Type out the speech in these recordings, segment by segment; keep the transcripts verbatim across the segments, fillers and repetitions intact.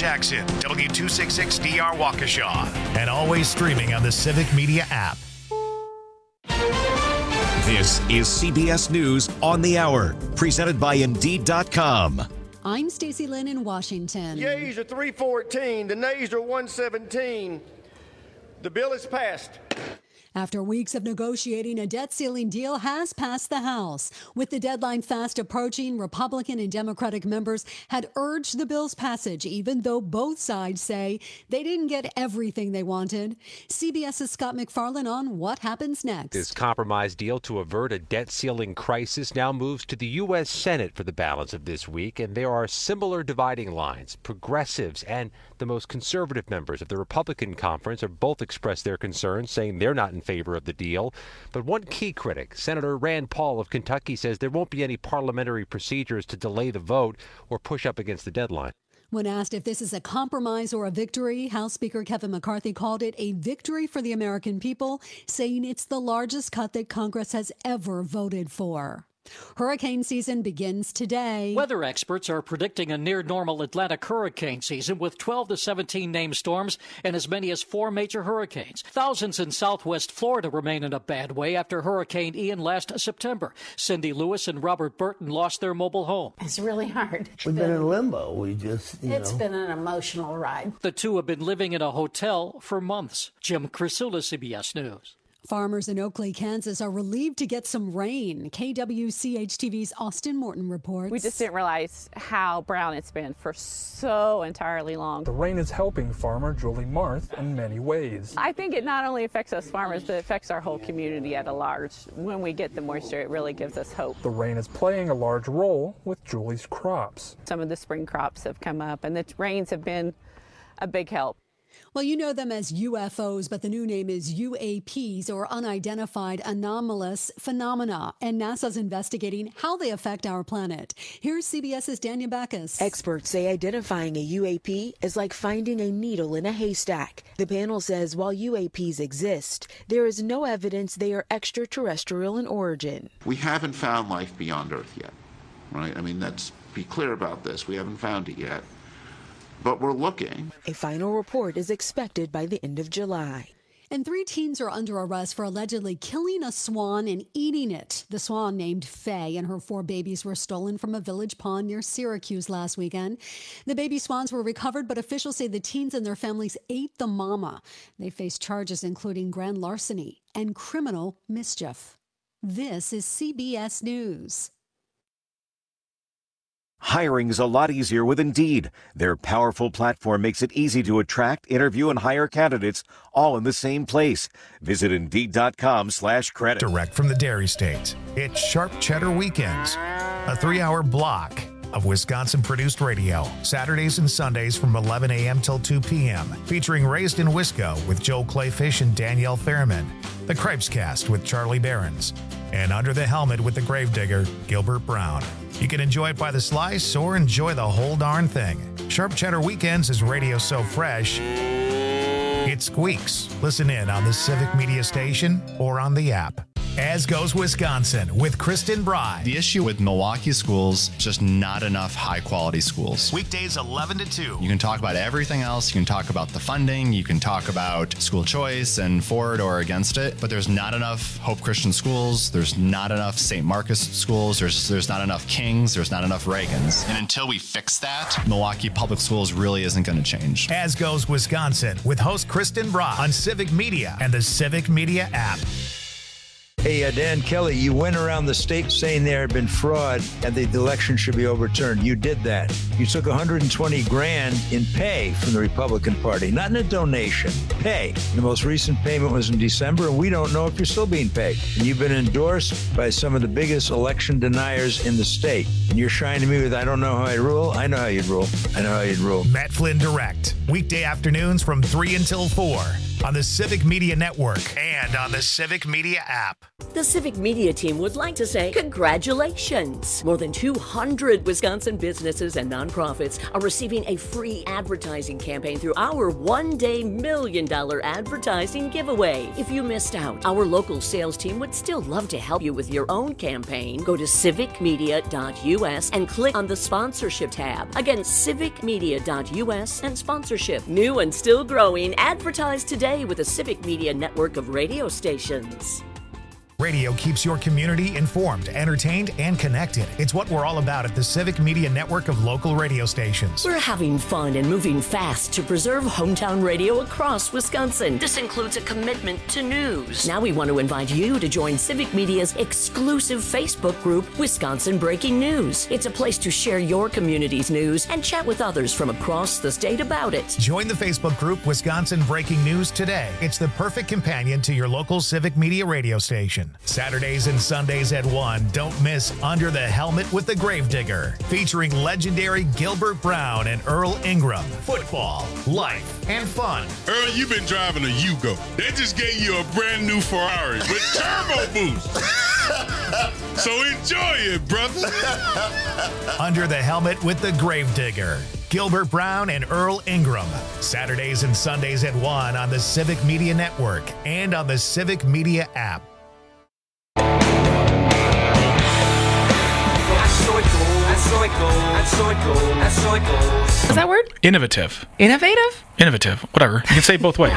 Jackson, W two sixty-six D R Waukesha, and always streaming on the Civic Media app. This is C B S News on the Hour, presented by Indeed dot com. I'm Stacey Lynn in Washington. Yeas are three fourteen, the nays are one seventeen. The bill is passed. After weeks of negotiating, a debt ceiling deal has passed the House. With the deadline fast approaching, Republican and Democratic members had urged the bill's passage, even though both sides say they didn't get everything they wanted. CBS's Scott MacFarlane on what happens next. This compromise deal to avert a debt ceiling crisis now moves to the U S Senate for the balance of this week, and there are similar dividing lines. Progressives and the most conservative members of the Republican conference have both expressed their concerns, saying they're not in favor of the deal. But one key critic, Senator Rand Paul of Kentucky, says there won't be any parliamentary procedures to delay the vote or push up against the deadline. When asked if this is a compromise or a victory, House Speaker Kevin McCarthy called it a victory for the American people, saying it's the largest cut that Congress has ever voted for. Hurricane season begins today. Weather experts are predicting a near-normal Atlantic hurricane season with twelve to seventeen named storms and as many as four major hurricanes. Thousands in southwest Florida remain in a bad way after Hurricane Ian last September. Cindy Lewis and Robert Burton lost their mobile home. It's really hard. We've been in limbo. We just, you It's know. been an emotional ride. The two have been living in a hotel for months. Jim Crisula, C B S News. Farmers in Oakley, Kansas are relieved to get some rain. K W C H T V's Austin Morton reports. We just didn't realize how brown it's been for so entirely long. The rain is helping farmer Julie Marth in many ways. I think it not only affects us farmers, but it affects our whole community at a large. When we get the moisture, it really gives us hope. The rain is playing a large role with Julie's crops. Some of the spring crops have come up, and the rains have been a big help. Well, you know them as U F Os, but the new name is U A Ps, or Unidentified Anomalous Phenomena, and NASA's investigating how they affect our planet. Here's CBS's Daniel Backus. Experts say identifying a U A P is like finding a needle in a haystack. The panel says while U A Ps exist, there is no evidence they are extraterrestrial in origin. We haven't found life beyond Earth yet, right? I mean, let's be clear about this. We haven't found it yet. But we're looking. A final report is expected by the end of July. And three teens are under arrest for allegedly killing a swan and eating it. The swan, named Faye, and her four babies were stolen from a village pond near Syracuse last weekend. The baby swans were recovered, but officials say the teens and their families ate the mama. They face charges including grand larceny and criminal mischief. This is C B S News. Hiring is a lot easier with Indeed. Their powerful platform makes it easy to attract, interview, and hire candidates all in the same place. Visit Indeed.com slash credit. Direct from the Dairy State, it's Sharp Cheddar Weekends, a three-hour block of Wisconsin-produced radio, Saturdays and Sundays from eleven a.m. till two p.m., featuring Raised in Wisco with Joel Clayfish and Danielle Fairman, The Cripescast with Charlie Behrens, and Under the Helmet with the Gravedigger, Gilbert Brown. You can enjoy it by the slice or enjoy the whole darn thing. Sharp Cheddar Weekends is radio so fresh, it squeaks. Listen in on the Civic Media Station or on the app. As Goes Wisconsin with Kristen Bride. The issue with Milwaukee schools, just not enough high-quality schools. Weekdays eleven to two. You can talk about everything else. You can talk about the funding. You can talk about school choice and for it or against it. But there's not enough Hope Christian schools. There's not enough Saint Marcus schools. There's there's not enough Kings. There's not enough Reagans. And until we fix that, Milwaukee Public Schools really isn't going to change. As Goes Wisconsin with host Kristen Bride on Civic Media and the Civic Media app. Hey, uh, Dan Kelly, you went around the state saying there had been fraud and the election should be overturned. You did that. You took one hundred twenty grand in pay from the Republican Party, not in a donation, pay. The most recent payment was in December, and we don't know if you're still being paid. And you've been endorsed by some of the biggest election deniers in the state. And you're shining me with, I don't know how I rule. I know how you'd rule. I know how you'd rule. Matt Flynn Direct, weekday afternoons from three until four on the Civic Media Network and on the Civic Media app. The Civic Media team would like to say congratulations. More than two hundred Wisconsin businesses and nonprofits are receiving a free advertising campaign through our one-day million dollar advertising giveaway. If you missed out, our local sales team would still love to help you with your own campaign. Go to civic media dot u s and click on the sponsorship tab. Again, civic media dot u s and sponsorship. New and still growing, advertise today with the Civic Media network of radio stations. Radio keeps your community informed, entertained, and connected. It's what we're all about at the Civic Media network of local radio stations. We're having fun and moving fast to preserve hometown radio across Wisconsin. This includes a commitment to news. Now we want to invite you to join Civic Media's exclusive Facebook group, Wisconsin Breaking News. It's a place to share your community's news and chat with others from across the state about it. Join the Facebook group Wisconsin Breaking News today. It's the perfect companion to your local Civic Media radio station. Saturdays and Sundays at one. Don't miss Under the Helmet with the Gravedigger, featuring legendary Gilbert Brown and Earl Ingram. Football, life, and fun. Earl, you've been driving a Yugo. They just gave you a brand new Ferrari with turbo boost. So enjoy it, brother. Under the Helmet with the Gravedigger. Gilbert Brown and Earl Ingram. Saturdays and Sundays at one on the Civic Media Network and on the Civic Media app. Is that word? Innovative. Innovative? Innovative. Whatever. You can say it both ways.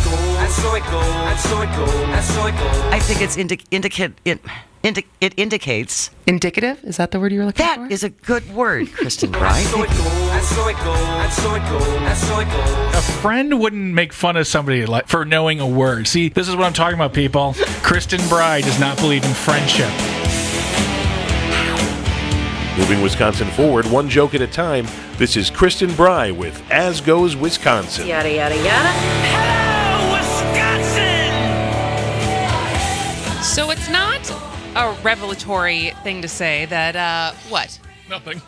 I think it's indi- indicate it, indi- it indicates. Indicative? Is that the word you were looking that for? That is a good word, Kristen Bry. A friend wouldn't make fun of somebody like for knowing a word. See, this is what I'm talking about, people. Kristen Bry does not believe in friendship. Moving Wisconsin forward, one joke at a time, this is Kristen Bry with As Goes Wisconsin. Yada, yada, yada. Hello, Wisconsin! So it's not a revelatory thing to say that, uh, what? Nothing.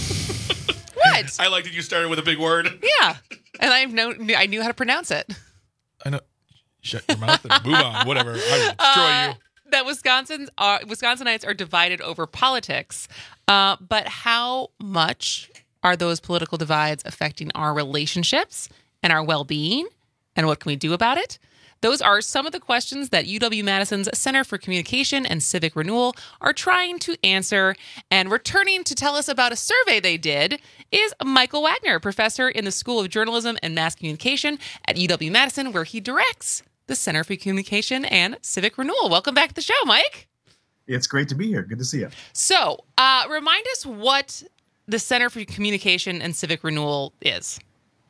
What? I like that you started with a big word. Yeah. And I know I knew how to pronounce it. I know. Shut your mouth and move on. Whatever. I will destroy uh, you. That Wisconsin's are, Wisconsinites are divided over politics. Uh, but how much are those political divides affecting our relationships and our well-being? And what can we do about it? Those are some of the questions that U W-Madison's Center for Communication and Civic Renewal are trying to answer. And returning to tell us about a survey they did is Michael Wagner, professor in the School of Journalism and Mass Communication at U W-Madison, where he directs the Center for Communication and Civic Renewal. Welcome back to the show, Mike. It's great to be here. Good to see you. So, uh, remind us what the Center for Communication and Civic Renewal is.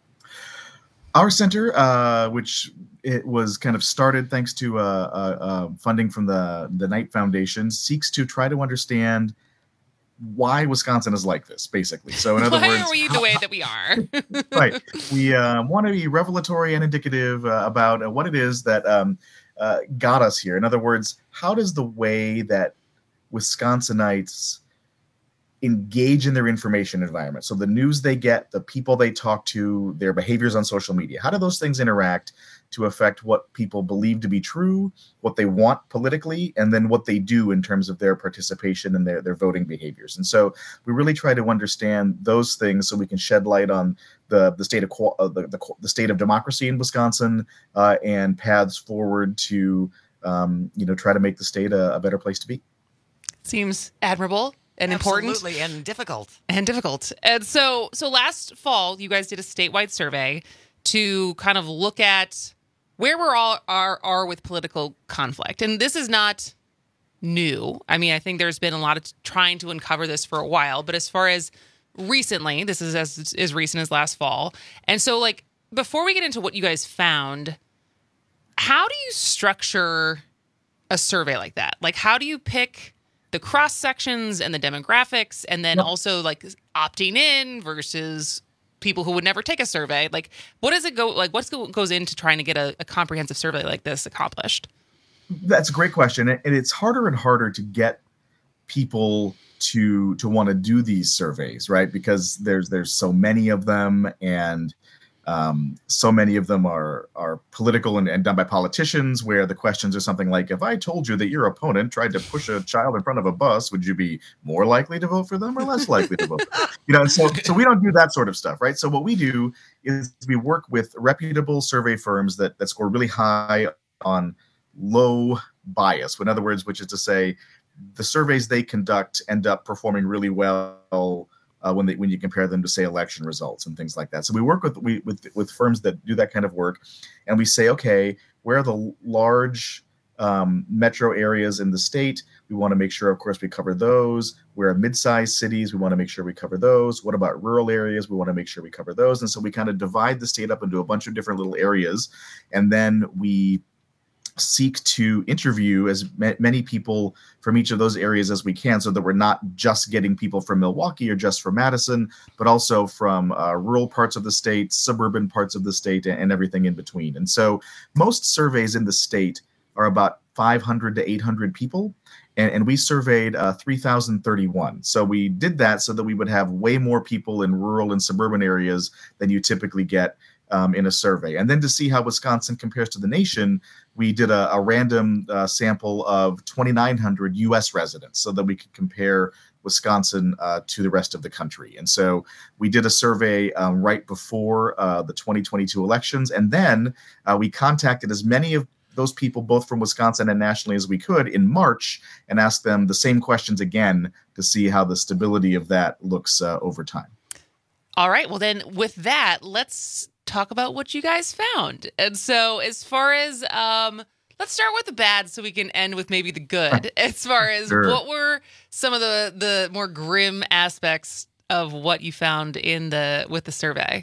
Our center, uh, which it was kind of started thanks to uh, uh, uh, funding from the, the Knight Foundation, seeks to try to understand why Wisconsin is like this, basically. So, in other why words, are we the way that we are? Right. We uh, want to be revelatory and indicative uh, about uh, what it is that um, uh, got us here. In other words, how does the way that Wisconsinites engage in their information environment, so the news they get, the people they talk to, their behaviors on social media, how do those things interact to affect what people believe to be true, what they want politically, and then what they do in terms of their participation and their, their voting behaviors? And so we really try to understand those things so we can shed light on the, the state of uh, the, the, the state of democracy in Wisconsin uh, and paths forward to um, you know try to make the state a, a better place to be. Seems admirable. And important. Absolutely, and difficult. And difficult. And so so last fall, you guys did a statewide survey to kind of look at where we're all are, are with political conflict. And this is not new. I mean, I think there's been a lot of trying to uncover this for a while. But as far as recently, this is as, as recent as last fall. And so, like, before we get into what you guys found, how do you structure a survey like that? Like, how do you pick the cross sections and the demographics, and then also like opting in versus people who would never take a survey? Like, what does it go like? What goes into trying to get a, a comprehensive survey like this accomplished? That's a great question, and it's harder and harder to get people to to want to do these surveys, right? Because there's there's so many of them, and Um, so many of them are are political and, and done by politicians, where the questions are something like, if I told you that your opponent tried to push a child in front of a bus, would you be more likely to vote for them or less likely to vote for them? You know, and so, so we don't do that sort of stuff, right? So what we do is we work with reputable survey firms that, that score really high on low bias. In other words, which is to say, the surveys they conduct end up performing really well Uh, when they when you compare them to, say, election results and things like that. So we work with we with with firms that do that kind of work, and we say, okay, where are the large um, metro areas in the state? We want to make sure, of course, we cover those. Where are mid-sized cities? We want to make sure we cover those. What about rural areas? We want to make sure we cover those. And so we kind of divide the state up into a bunch of different little areas, and then we seek to interview as ma- many people from each of those areas as we can, so that we're not just getting people from Milwaukee or just from Madison, but also from uh, rural parts of the state, suburban parts of the state, and, and everything in between. And so most surveys in the state are about five hundred to eight hundred people, and, and we surveyed uh, three thousand thirty-one. So we did that so that we would have way more people in rural and suburban areas than you typically get Um, in a survey. And then to see how Wisconsin compares to the nation, we did a, a random uh, sample of twenty-nine hundred U S residents so that we could compare Wisconsin uh, to the rest of the country. And so we did a survey um, right before uh, the twenty twenty-two elections. And then uh, we contacted as many of those people, both from Wisconsin and nationally, as we could in March, and asked them the same questions again to see how the stability of that looks uh, over time. All right. Well, then with that, let's talk about what you guys found. And so as far as, um, let's start with the bad so we can end with maybe the good. As far as Sure. what were some of the, the more grim aspects of what you found in the, with the survey?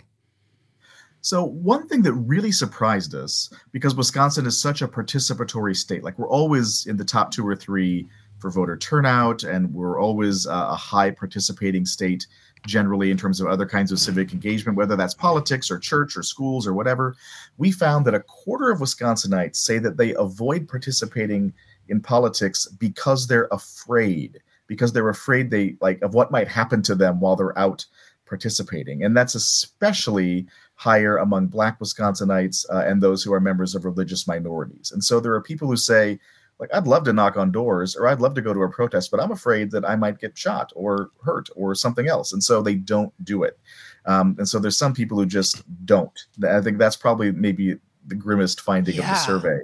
So one thing that really surprised us, because Wisconsin is such a participatory state, like we're always in the top two or three for voter turnout, and we're always uh, a high participating state generally in terms of other kinds of civic engagement, whether that's politics or church or schools or whatever. We found that a quarter of Wisconsinites say that they avoid participating in politics because they're afraid, because they're afraid they like of what might happen to them while they're out participating. And that's especially higher among Black Wisconsinites uh, and those who are members of religious minorities. And so there are people who say, like, I'd love to knock on doors or I'd love to go to a protest, but I'm afraid that I might get shot or hurt or something else. And so they don't do it. Um, and so there's some people who just don't. I think that's probably maybe the grimmest finding yeah. of the survey.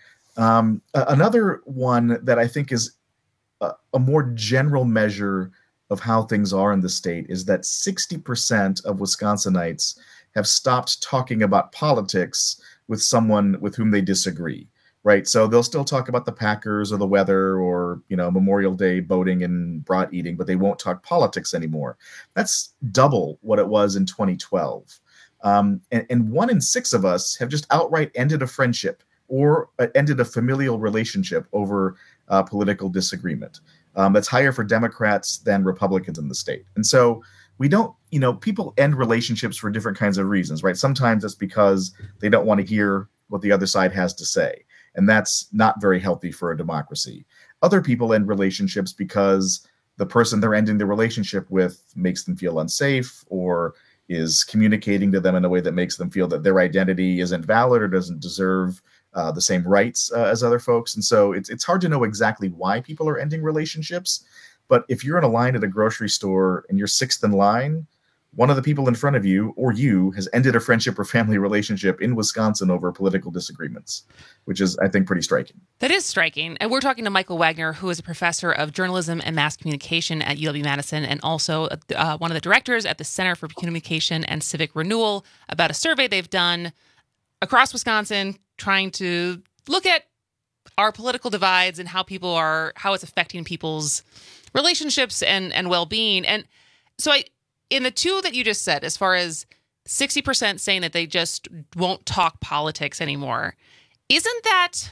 Um, another one that I think is a, a more general measure of how things are in the state is that sixty percent of Wisconsinites have stopped talking about politics with someone with whom they disagree. Right. So they'll still talk about the Packers or the weather or, you know, Memorial Day boating and brat eating, but they won't talk politics anymore. That's double what it was in twenty twelve. Um, and, and one in six of us have just outright ended a friendship or ended a familial relationship over uh, political disagreement. Um, that's higher for Democrats than Republicans in the state. And so we don't, you know, people end relationships for different kinds of reasons, right? Sometimes it's because they don't want to hear what the other side has to say. And that's not very healthy for a democracy. Other people end relationships because the person they're ending the relationship with makes them feel unsafe or is communicating to them in a way that makes them feel that their identity isn't valid or doesn't deserve uh, the same rights uh, as other folks. And so it's it's hard to know exactly why people are ending relationships. But if you're in a line at a grocery store and you're sixth in line, one of the people in front of you or you has ended a friendship or family relationship in Wisconsin over political disagreements, which is, I think, pretty striking. That is striking. And we're talking to Michael Wagner, who is a professor of journalism and mass communication at U W-Madison and also uh, one of the directors at the Center for Communication and Civic Renewal, about a survey they've done across Wisconsin trying to look at our political divides and how people are, how it's affecting people's relationships and, and well-being. And so I, in the two that you just said, as far as sixty percent saying that they just won't talk politics anymore, isn't that,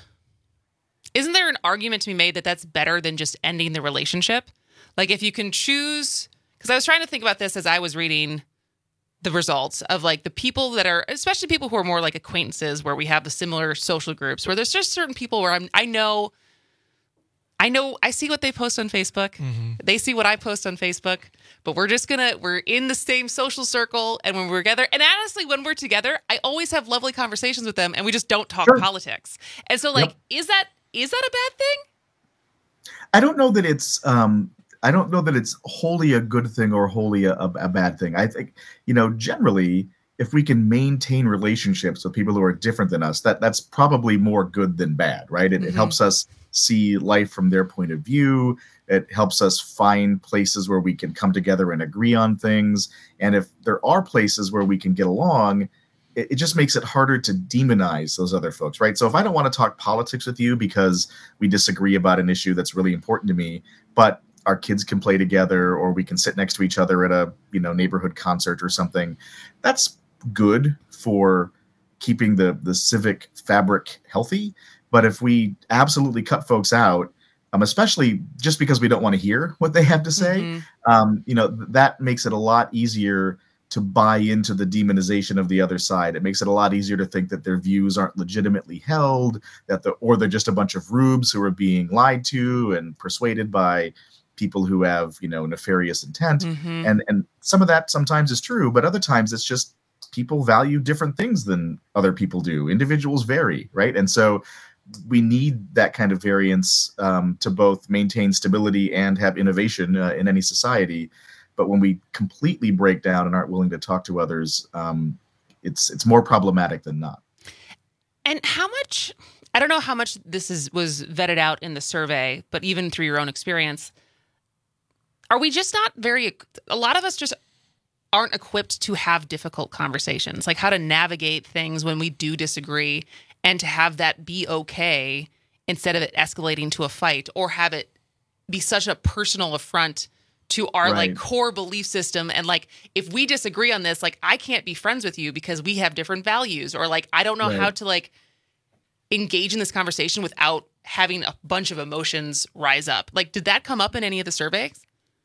isn't there an argument to be made that that's better than just ending the relationship? Like if you can choose, because I was trying to think about this as I was reading the results of like the people that are, especially people who are more like acquaintances where we have the similar social groups, where there's just certain people where I'm, I know, I know, I see what they post on Facebook. Mm-hmm. They see what I post on Facebook. but we're just gonna we're in the same social circle, and when we're together, and honestly, when we're together, I always have lovely conversations with them, and we just don't talk sure. politics. And so, like, yep. is that is that a bad thing? I don't know that it's um, I don't know that it's wholly a good thing or wholly a, a bad thing. I think, you know, generally, if we can maintain relationships with people who are different than us, that that's probably more good than bad, right? It, mm-hmm. it helps us see life from their point of view. It helps us find places where we can come together and agree on things. And if there are places where we can get along, it, it just makes it harder to demonize those other folks, right? So if I don't want to talk politics with you because we disagree about an issue that's really important to me, but our kids can play together, or we can sit next to each other at a, you know, neighborhood concert or something, that's good for keeping the the civic fabric healthy. But if we absolutely cut folks out, um, especially just because we don't want to hear what they have to say, mm-hmm. um, you know, th- that makes it a lot easier to buy into the demonization of the other side. It makes it a lot easier to think that their views aren't legitimately held, that the or they're just a bunch of rubes who are being lied to and persuaded by people who have, you know, nefarious intent. Mm-hmm. And and some of that sometimes is true, but other times it's just people value different things than other people do. Individuals vary, right? And so we need that kind of variance um, to both maintain stability and have innovation uh, in any society. But when we completely break down and aren't willing to talk to others, um, it's it's more problematic than not. And how much, I don't know how much this is was vetted out in the survey, but even through your own experience, are we just not very, a lot of us just aren't equipped to have difficult conversations, like how to navigate things when we do disagree and to have that be okay instead of it escalating to a fight, or have it be such a personal affront to our right. like core belief system. And like, if we disagree on this, like I can't be friends with you because we have different values, or like, I don't know right. how to like engage in this conversation without having a bunch of emotions rise up. Like, did that come up in any of the surveys?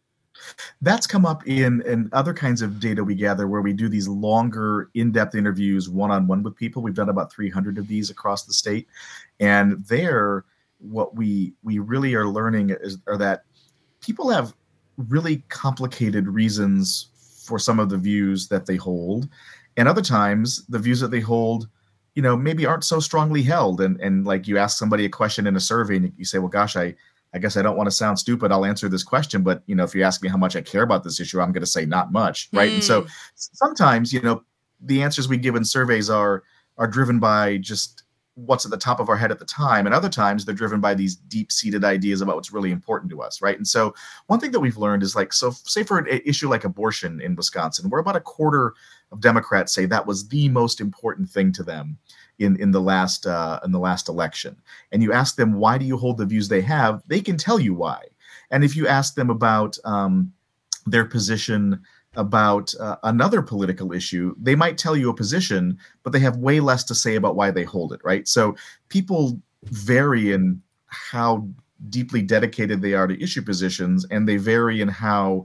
That's come up in, in other kinds of data we gather where we do these longer, in-depth interviews one-on-one with people. We've done about three hundred of these across the state. And there, what we we really are learning is are that people have really complicated reasons for some of the views that they hold. And other times, the views that they hold, you know, maybe aren't so strongly held. And, and like you ask somebody a question in a survey and you say, well, gosh, I I guess I don't want to sound stupid. I'll answer this question. But, you know, if you ask me how much I care about this issue, I'm going to say not much. Right. Mm. And so sometimes, you know, the answers we give in surveys are are driven by just what's at the top of our head at the time. And other times they're driven by these deep seated ideas about what's really important to us. Right. And so one thing that we've learned is like, so say for an issue like abortion in Wisconsin, where about a quarter of Democrats say that was the most important thing to them in, in the last uh, in the last election. And you ask them, why do you hold the views they have? They can tell you why. And if you ask them about um, their position about uh, another political issue, they might tell you a position, but they have way less to say about why they hold it, right? So people vary in how deeply dedicated they are to issue positions, and they vary in how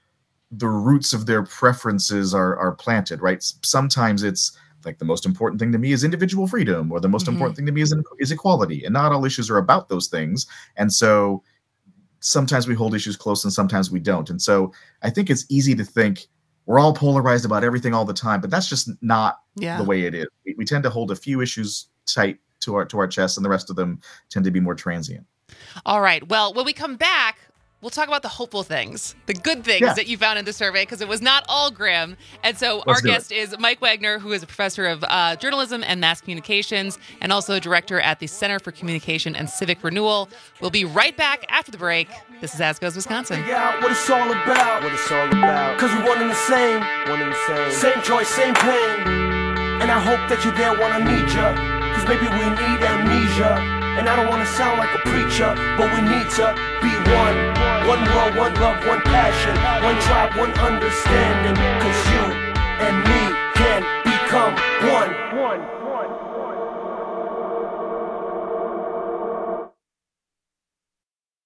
the roots of their preferences are are planted, right? Sometimes it's like the most important thing to me is individual freedom, or the most mm-hmm. important thing to me is, is equality. And not all issues are about those things. And so sometimes we hold issues close and sometimes we don't. And so I think it's easy to think we're all polarized about everything all the time, but that's just not yeah. the way it is. We, we tend to hold a few issues tight to our to our chest, and the rest of them tend to be more transient. All right. Well, when we come back, we'll talk about the hopeful things, the good things yeah. that you found in the survey, because it was not all grim. And so Let's our guest it. is Mike Wagner, who is a professor of uh, journalism and mass communications, and also a director at the Center for Communication and Civic Renewal. We'll be right back after the break. This is As Goes Wisconsin. Yeah, what it's all about. What it's all about. Because we're one and the same. One and the same. Same joy, same pain. And I hope that you're there when I need you. Because maybe we need amnesia. And I don't want to sound like a preacher, but we need to be one. One world, one love, one passion. One tribe, one understanding. Cause you and me can become one. One. Yeah.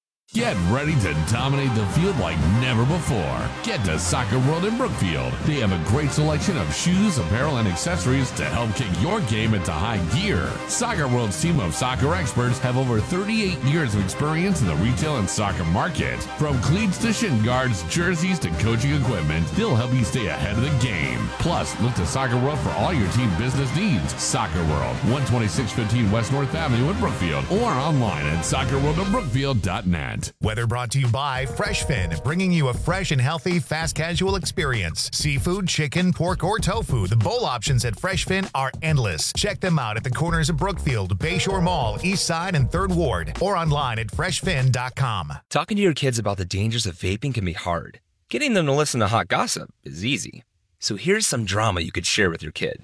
Get ready to dominate the field like never before. Get to Soccer World in Brookfield. They have a great selection of shoes, apparel, and accessories to help kick your game into high gear. Soccer World's team of soccer experts have over thirty-eight years of experience in the retail and soccer market. From cleats to shin guards, jerseys to coaching equipment, they'll help you stay ahead of the game. Plus, look to Soccer World for all your team business needs. Soccer World, one twenty-six fifteen West North Avenue in Brookfield, or online at soccer world of brookfield dot net. Weather brought to you by FreshFin, bringing you a fresh and healthy fast casual experience. Seafood, chicken, pork, or tofu. The bowl options at FreshFin are endless. Check them out at the corners of Brookfield, Bayshore Mall, East Side, and third Ward, or online at fresh fin dot com. Talking to your kids about the dangers of vaping can be hard. Getting them to listen to hot gossip is easy. So here's some drama you could share with your kid.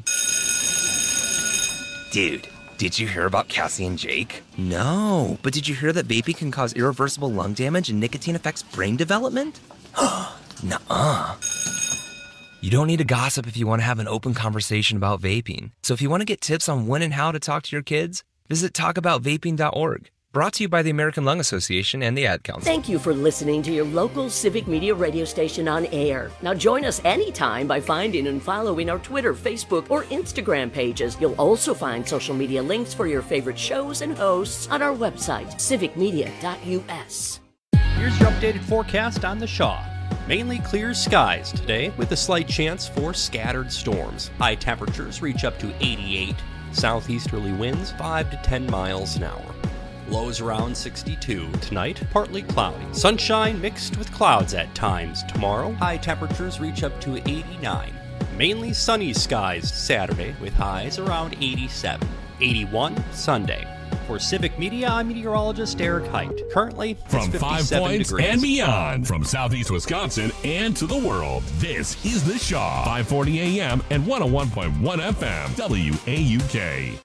Dude, did you hear about Cassie and Jake? No, but did you hear that vaping can cause irreversible lung damage and nicotine affects brain development? Nuh-uh. You don't need to gossip if you want to have an open conversation about vaping. So if you want to get tips on when and how to talk to your kids, visit talk about vaping dot org. Brought to you by the American Lung Association and the Ad Council. Thank you for listening to your local Civic Media radio station on air. Now join us anytime by finding and following our Twitter, Facebook, or Instagram pages. You'll also find social media links for your favorite shows and hosts on our website, civic media dot u s. Here's your updated forecast on the Shaw. Mainly clear skies today with a slight chance for scattered storms. High temperatures reach up to eighty-eight. Southeasterly winds five to ten miles an hour. Lows around sixty-two. Tonight, partly cloudy. Sunshine mixed with clouds at times. Tomorrow, high temperatures reach up to eighty-nine. Mainly sunny skies Saturday with highs around eighty-seven. eighty-one Sunday. For Civic Media, I'm meteorologist Eric Height. Currently, it's From Five fifty-seven Points degrees. and beyond, from Southeast Wisconsin and to the world, this is The Shaw, five forty A M and one oh one point one F M, W A U K.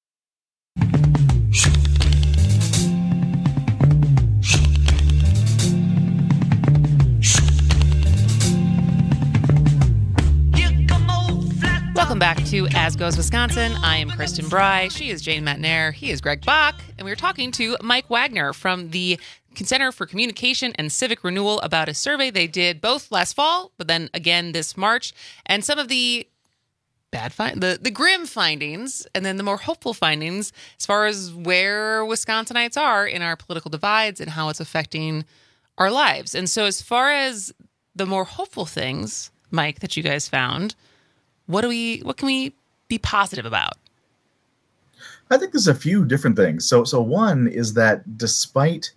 Welcome back to As Goes Wisconsin. I am Kristen Bry. She is Jane Metnair. He is Greg Bach. And we are talking to Mike Wagner from the Center for Communication and Civic Renewal about a survey they did both last fall, but then again this March, and some of the bad find the, the grim findings, and then the more hopeful findings as far as where Wisconsinites are in our political divides and how it's affecting our lives. And so as far as the more hopeful things, Mike, that you guys found, What do we? What can we be positive about? I think there's a few different things. So, so one is that despite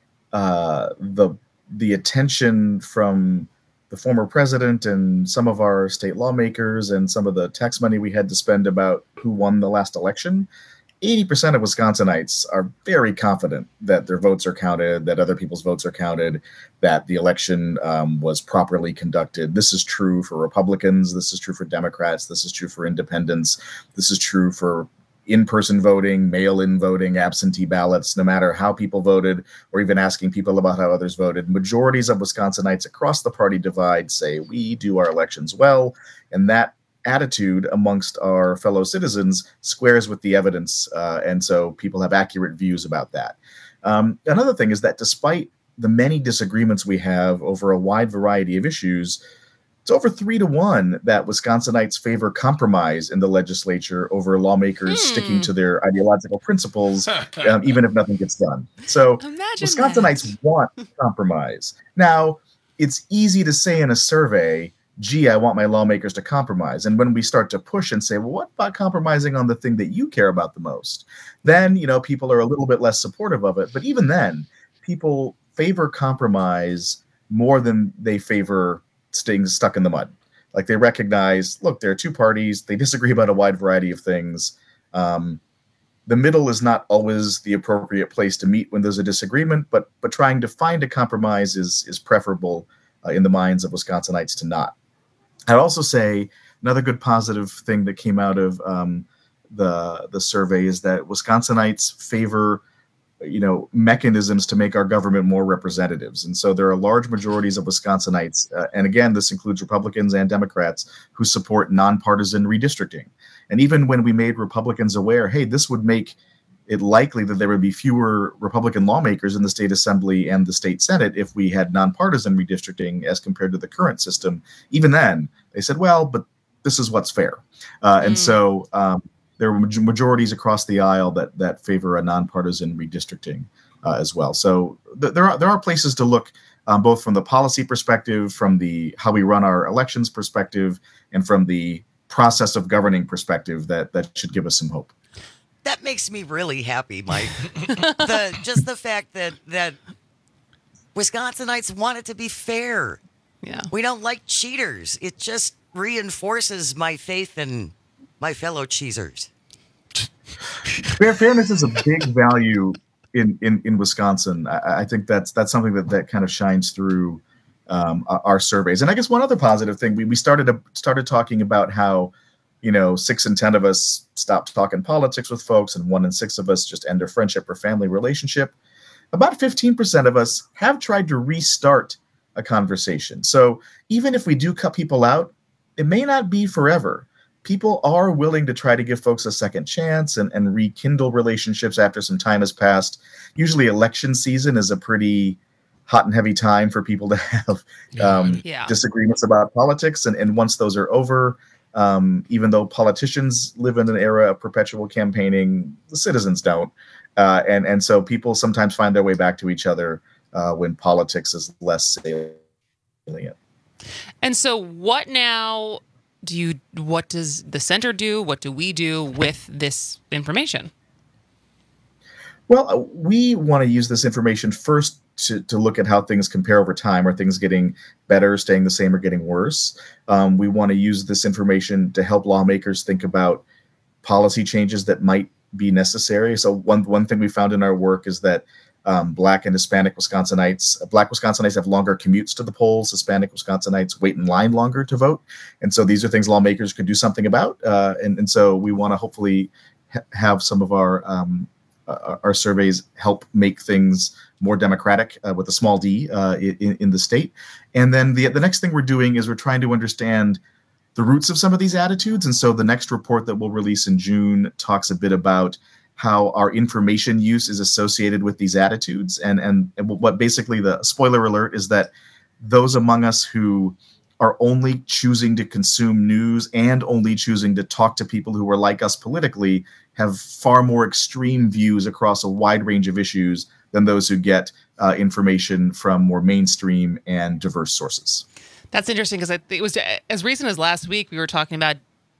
uh, the the attention from the former president and some of our state lawmakers and some of the tax money we had to spend about who won the last election, eighty percent of Wisconsinites are very confident that their votes are counted, that other people's votes are counted, that the election um, was properly conducted. This is true for Republicans. This is true for Democrats. This is true for independents. This is true for in-person voting, mail-in voting, absentee ballots, no matter how people voted, or even asking people about how others voted. Majorities of Wisconsinites across the party divide say we do our elections well, and that attitude amongst our fellow citizens squares with the evidence, uh, and so people have accurate views about that. Um, another thing is that despite the many disagreements we have over a wide variety of issues, it's over three to one that Wisconsinites favor compromise in the legislature over lawmakers hmm. sticking to their ideological principles, um, even if nothing gets done. So Imagine Wisconsinites that. want compromise. Now, it's easy to say in a survey, gee, I want my lawmakers to compromise. And when we start to push and say, well, what about compromising on the thing that you care about the most? Then, you know, people are a little bit less supportive of it. But even then, people favor compromise more than they favor staying stuck in the mud. Like they recognize, look, there are two parties. They disagree about a wide variety of things. Um, the middle is not always the appropriate place to meet when there's a disagreement, but but trying to find a compromise is, is preferable uh, in the minds of Wisconsinites to not. I'd also say another good positive thing that came out of um, the the survey is that Wisconsinites favor, you know, mechanisms to make our government more representatives. And so there are large majorities of Wisconsinites, uh, and again, this includes Republicans and Democrats, who support nonpartisan redistricting. And even when we made Republicans aware, hey, this would make it likely that there would be fewer Republican lawmakers in the state assembly and the state senate if we had nonpartisan redistricting as compared to the current system. Even then, they said, well, but this is what's fair. Uh, and mm. so um, there were majorities across the aisle that that favor a nonpartisan redistricting uh, as well. So th- there are there are places to look, um, both from the policy perspective, from the how we run our elections perspective, and from the process of governing perspective that that should give us some hope. That makes me really happy, Mike. the just the fact that that Wisconsinites want it to be fair. Yeah, we don't like cheaters. It just reinforces my faith in my fellow cheesers. Fair, fairness is a big value in in, in Wisconsin. I, I think that's that's something that, that kind of shines through um, our surveys. And I guess one other positive thing, we we started a, started talking about how, you know, six in ten of us stopped talking politics with folks, and one in six of us just end a friendship or family relationship. About fifteen percent of us have tried to restart a conversation. So even if we do cut people out, it may not be forever. People are willing to try to give folks a second chance and, and rekindle relationships after some time has passed. Usually election season is a pretty hot and heavy time for people to have um, yeah. disagreements about politics. And, and once those are over, Um, even though politicians live in an era of perpetual campaigning, the citizens don't. Uh, and, and so people sometimes find their way back to each other uh, when politics is less salient. And so what now do you, what does the center do? What do we do with this information? Well, uh, we want to use this information first to, to look at how things compare over time. Are things getting better, staying the same, or getting worse? Um, we want to use this information to help lawmakers think about policy changes that might be necessary. So one, one thing we found in our work is that um, Black and Hispanic Wisconsinites, Black Wisconsinites have longer commutes to the polls. Hispanic Wisconsinites wait in line longer to vote. And so these are things lawmakers could do something about. Uh, and, and so we want to hopefully ha- have some of our um, uh, our surveys help make things more democratic uh, with a small d uh, in, in the state. And then the the next thing we're doing is we're trying to understand the roots of some of these attitudes. And so the next report that we'll release in June talks a bit about how our information use is associated with these attitudes. And, and, and what basically the spoiler alert is that those among us who are only choosing to consume news and only choosing to talk to people who are like us politically have far more extreme views across a wide range of issues than those who get uh, information from more mainstream and diverse sources. That's interesting because it was as recent as last week we were talking about,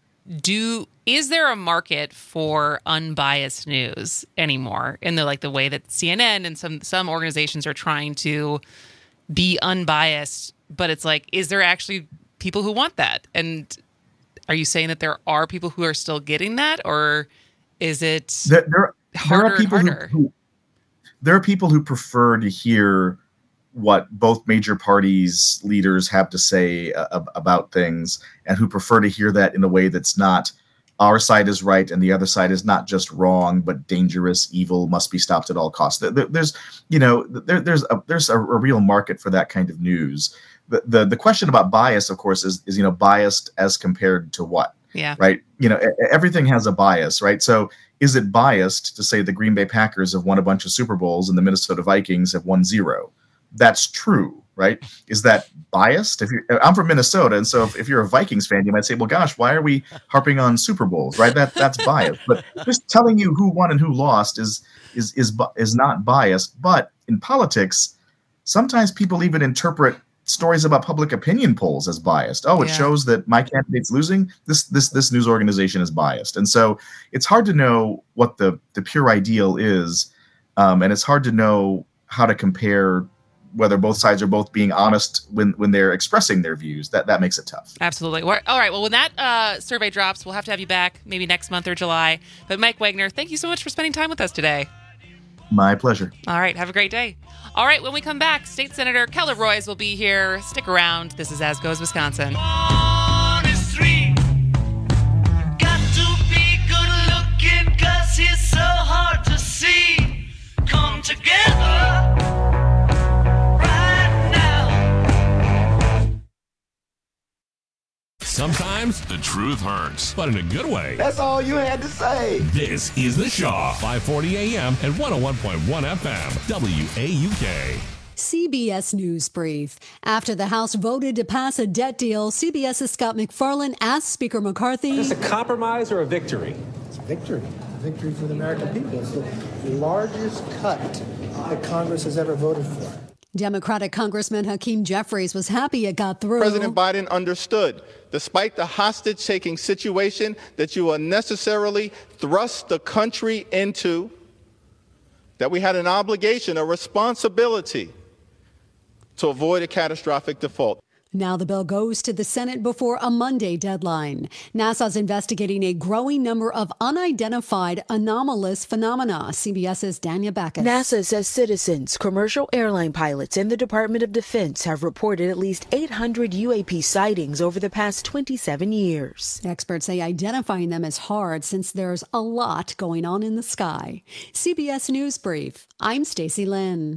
do is there a market for unbiased news anymore in the like the way that C N N and some some organizations are trying to be unbiased, but it's like, is there actually people who want that? And are you saying that there are people who are still getting that, or is it there, there, harder there are people and harder? Who, who, there are people who prefer to hear what both major parties' leaders have to say uh, about things, and who prefer to hear that in a way that's not our side is right and the other side is not just wrong, but dangerous, evil, must be stopped at all costs. There, there's, you know, there, there's a, there's a, a real market for that kind of news. The, the the question about bias, of course, is is you know biased as compared to what? Yeah. Right. You know, everything has a bias, right? So is it biased to say the Green Bay Packers have won a bunch of Super Bowls and the Minnesota Vikings have won zero? That's true, right? Is that biased? If you're, I'm from Minnesota, and so if, if you're a Vikings fan, you might say, well, gosh, why are we harping on Super Bowls, right? That that's biased. But just telling you who won and who lost is is is is not biased. But in politics, sometimes people even interpret stories about public opinion polls as biased. Oh, it Yeah. shows that my candidate's losing. This this this news organization is biased, and so it's hard to know what the the pure ideal is, um, and it's hard to know how to compare whether both sides are both being honest when when they're expressing their views. That that makes it tough. Absolutely. Well, all right. Well, when that uh, survey drops, we'll have to have you back maybe next month or July. But Mike Wagner, thank you so much for spending time with us today. My pleasure. All right. Have a great day. All right. When we come back, State Senator Keller Royce will be here. Stick around. This is As Goes Wisconsin. Sometimes truth, the truth hurts, but in a good way. That's all you had to say. This is The Shaw, five forty A M and one oh one point one F M, W A U K. C B S News Brief. After the House voted to pass a debt deal, CBS's Scott MacFarlane asked Speaker McCarthy... Is this a compromise or a victory? It's a victory. A victory for the American people. It's the largest cut that Congress has ever voted for. Democratic Congressman Hakeem Jeffries was happy it got through. President Biden understood, despite the hostage-taking situation that you unnecessarily thrust the country into, that we had an obligation, a responsibility to avoid a catastrophic default. Now the bill goes to the Senate before a Monday deadline. NASA's investigating a growing number of unidentified anomalous phenomena. CBS's Dania Backus. NASA says citizens, commercial airline pilots, and the Department of Defense have reported at least eight hundred U A P sightings over the past twenty-seven years. Experts say identifying them is hard since there's a lot going on in the sky. C B S News Brief. I'm Stacey Lynn.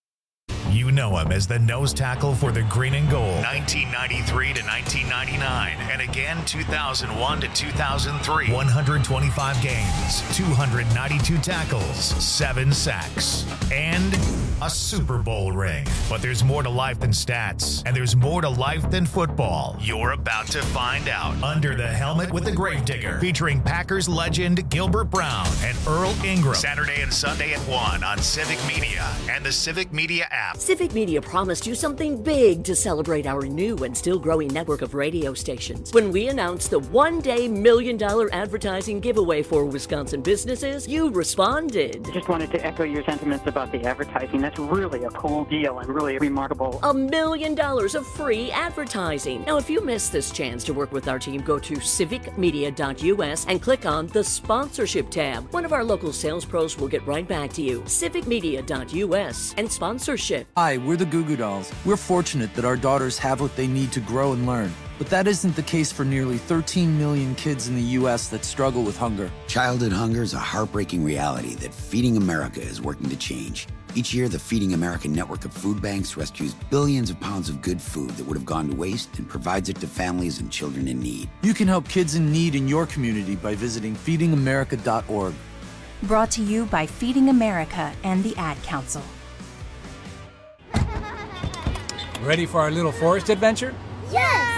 You know him as the nose tackle for the green and gold, nineteen ninety-three to nineteen ninety-nine, and again two thousand one to two thousand three. one hundred twenty-five games, two hundred ninety-two tackles, seven sacks, and a Super Bowl ring. But there's more to life than stats, and there's more to life than football. You're about to find out. Under the Helmet with the Gravedigger, featuring Packers legend Gilbert Brown and Earl Ingram. Saturday and Sunday at one on Civic Media and the Civic Media app. Civic Media promised you something big to celebrate our new and still growing network of radio stations. When we announced the one-day million dollar advertising giveaway for Wisconsin businesses, you responded. Just wanted to echo your sentiments about the advertising. That's really a cool deal and really remarkable. A million dollars of free advertising. Now, if you missed this chance to work with our team, go to civic media dot U S and click on the sponsorship tab. One of our local sales pros will get right back to you. civic media dot U S and sponsorship. Hi, we're the Goo Goo Dolls. We're fortunate that our daughters have what they need to grow and learn. But that isn't the case for nearly thirteen million kids in the U S that struggle with hunger. Childhood hunger is a heartbreaking reality that Feeding America is working to change. Each year, the Feeding America network of food banks rescues billions of pounds of good food that would have gone to waste and provides it to families and children in need. You can help kids in need in your community by visiting feeding america dot org. Brought to you by Feeding America and the Ad Council. Ready for our little forest adventure? Yes!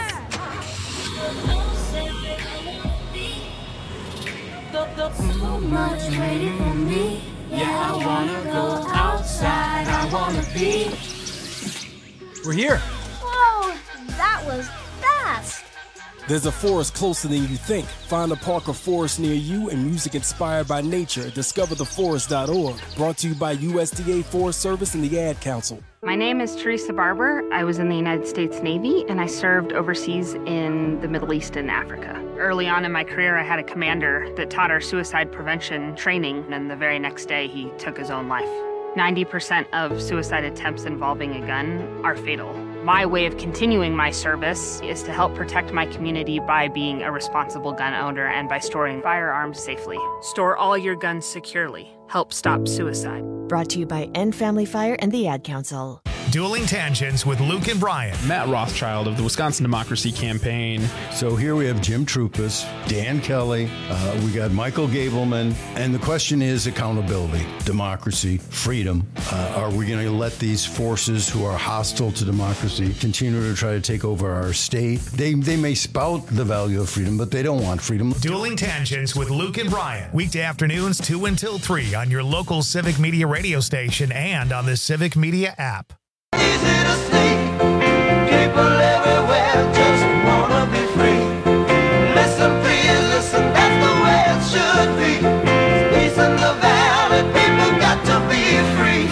So much waiting for me. Yeah, I wanna go outside. I wanna be. We're here. Whoa, that was fast. There's a forest closer than you think. Find a park or forest near you and music inspired by nature at discover the forest dot org. Brought to you by U S D A Forest Service and the Ad Council. My name is Teresa Barber. I was in the United States Navy and I served overseas in the Middle East and Africa. Early on in my career, I had a commander that taught our suicide prevention training, and the very next day he took his own life. ninety percent of suicide attempts involving a gun are fatal. My way of continuing my service is to help protect my community by being a responsible gun owner and by storing firearms safely. Store all your guns securely. Help stop suicide. Brought to you by End Family Fire and the Ad Council. Dueling Tangents with Luke and Brian. Matt Rothschild of the Wisconsin Democracy Campaign. So here we have Jim Troupas, Dan Kelly, uh, we got Michael Gableman, and the question is accountability, democracy, freedom. Uh, are we going to let these forces who are hostile to democracy continue to try to take over our state? They, they may spout the value of freedom, but they don't want freedom. Dueling Tangents with Luke and Brian. Weekday afternoons two until three on your local Civic Media radio station and on the Civic Media app. Easy to see, people everywhere just wanna be free. Listen, please listen, that's the way it should be. Peace in the valley, people got to be free.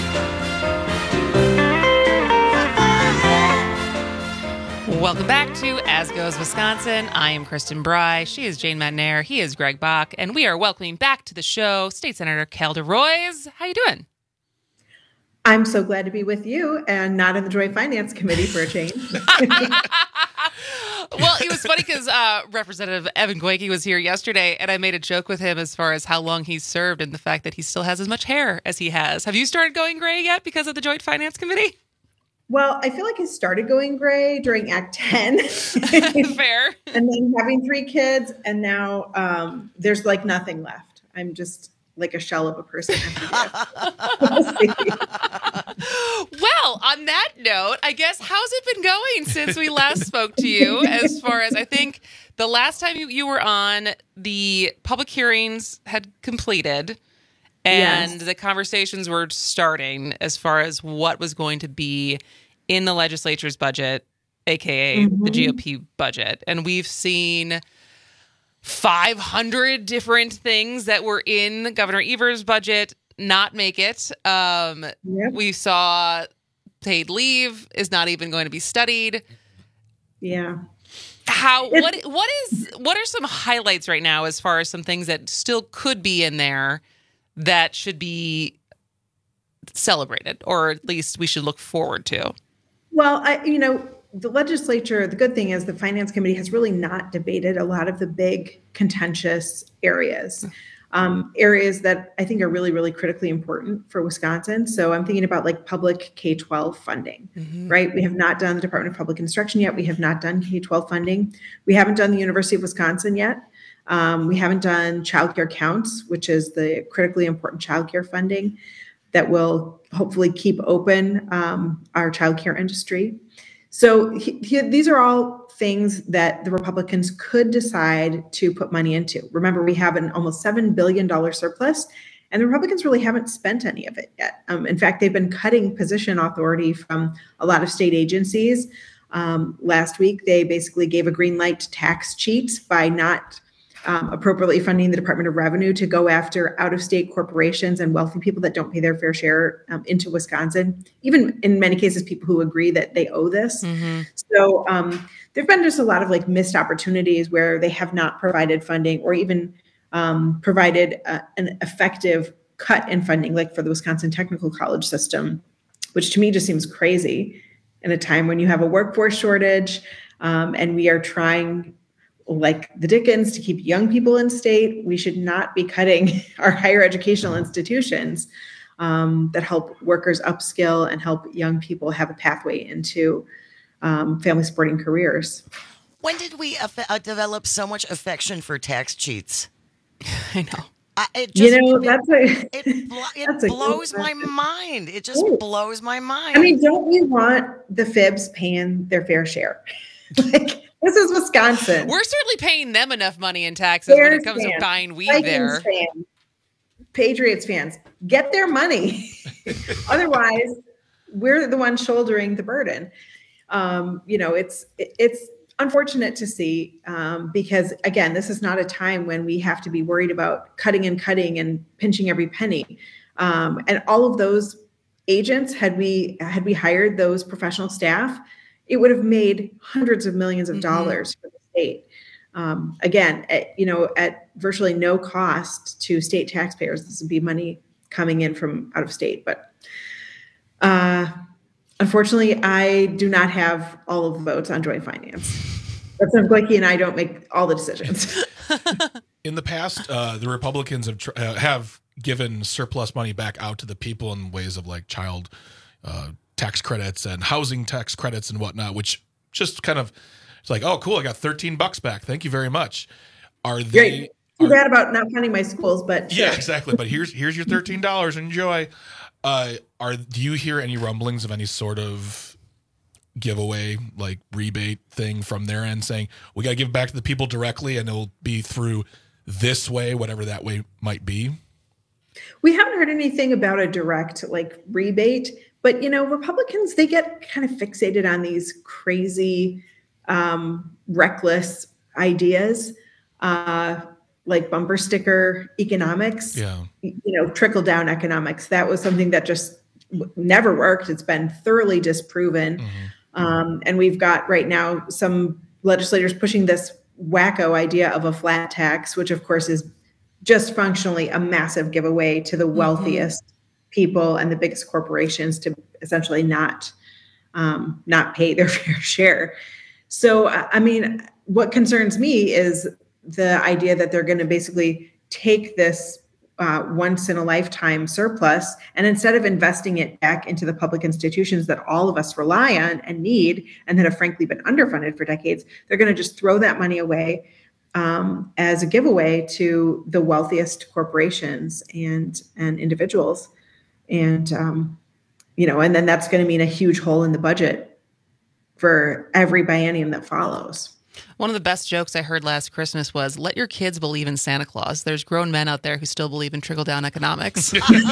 Welcome back to As Goes Wisconsin. I am Kristen Bry. She is Jane Matnair. He is Greg Bach. And we are welcoming back to the show State Senator Kelda Roys. How you doing? I'm so glad to be with you and not in the Joint Finance Committee for a change. Well, it was funny because uh, Representative Evan Goyke was here yesterday, and I made a joke with him as far as how long he's served and the fact that he still has as much hair as he has. Have you started going gray yet because of the Joint Finance Committee? Well, I feel like it started going gray during Act ten. Fair. And then having three kids, and now um, there's like nothing left. I'm just like a shell of a person. Well, on that note, I guess, how's it been going since we last spoke to you? As far as I think the last time you, you were on, the public hearings had completed. And yes. the conversations were starting as far as what was going to be in the legislature's budget, a k a mm-hmm. the G O P budget. And we've seen five hundred different things that were in Governor Evers' budget not make it. Um, yep. We saw paid leave is not even going to be studied. Yeah. How it's, what what is what are some highlights right now as far as some things that still could be in there that should be celebrated, or at least we should look forward to? Well, I, you know, the legislature, the good thing is the Finance Committee has really not debated a lot of the big contentious areas, um, areas that I think are really, really critically important for Wisconsin. So I'm thinking about like public K twelve funding, mm-hmm. right? We have not done the Department of Public Instruction yet. We have not done K twelve funding. We haven't done the University of Wisconsin yet. Um, we haven't done child care counts, which is the critically important child care funding that will hopefully keep open um, our child care industry. So he, he, these are all things that the Republicans could decide to put money into. Remember, we have an almost seven billion dollars surplus, and the Republicans really haven't spent any of it yet. Um, in fact, they've been cutting position authority from a lot of state agencies. Um, last week, they basically gave a green light to tax cheats by not Um, appropriately funding the Department of Revenue to go after out-of-state corporations and wealthy people that don't pay their fair share um, into Wisconsin, even in many cases, people who agree that they owe this. Mm-hmm. So um, there have been just a lot of like missed opportunities where they have not provided funding or even um, provided uh, an effective cut in funding, like for the Wisconsin Technical College system, which to me just seems crazy in a time when you have a workforce shortage um, and we are trying like the Dickens to keep young people in state. We should not be cutting our higher educational institutions um, that help workers upskill and help young people have a pathway into um, family supporting careers. When did we aff- uh, develop so much affection for tax cheats? I know. I, it just, you know, it, that's a, it, blo- it blows my mind. It just Ooh. blows my mind. I mean, don't we want the fibs paying their fair share? Like, this is Wisconsin. We're certainly paying them enough money in taxes Bears when it comes fans, to buying weed Vikings there. Fans, Patriots fans, get their money. Otherwise, we're the ones shouldering the burden. Um, you know, it's it's unfortunate to see um, because, again, this is not a time when we have to be worried about cutting and cutting and pinching every penny. Um, and all of those agents, had we had we hired those professional staff, it would have made hundreds of millions of dollars mm-hmm. for the state. Um, again, at, you know, at virtually no cost to state taxpayers. This would be money coming in from out of state. But uh, unfortunately, I do not have all of the votes on joint finance. Representative Glicky and I don't make all the decisions. In the past, uh, the Republicans have tr- uh, have given surplus money back out to the people in ways of like child uh tax credits and housing tax credits and whatnot, which just kind of, it's like, oh, cool, I got thirteen bucks back. Thank you very much. Are they Great. Too are, bad about not funding my schools, but yeah, sure. exactly. But here's here's your thirteen dollars. Enjoy. Uh, are do you hear any rumblings of any sort of giveaway, like rebate thing from their end, saying we got to give back to the people directly, and it'll be through this way, whatever that way might be? We haven't heard anything about a direct like rebate. But, you know, Republicans, they get kind of fixated on these crazy, um, reckless ideas, uh, like bumper sticker economics, yeah. you know, trickle down economics. That was something that just w- never worked. It's been thoroughly disproven. Mm-hmm. Um, and we've got right now some legislators pushing this wacko idea of a flat tax, which, of course, is just functionally a massive giveaway to the wealthiest mm-hmm. people and the biggest corporations to essentially not um, not pay their fair share. So, I mean, what concerns me is the idea that they're going to basically take this uh, once in a lifetime surplus. And instead of investing it back into the public institutions that all of us rely on and need, and that have frankly been underfunded for decades, they're going to just throw that money away um, as a giveaway to the wealthiest corporations and, and individuals. And, um, you know, and then that's going to mean a huge hole in the budget for every biennium that follows. One of the best jokes I heard last Christmas was, let your kids believe in Santa Claus. There's grown men out there who still believe in trickle-down economics.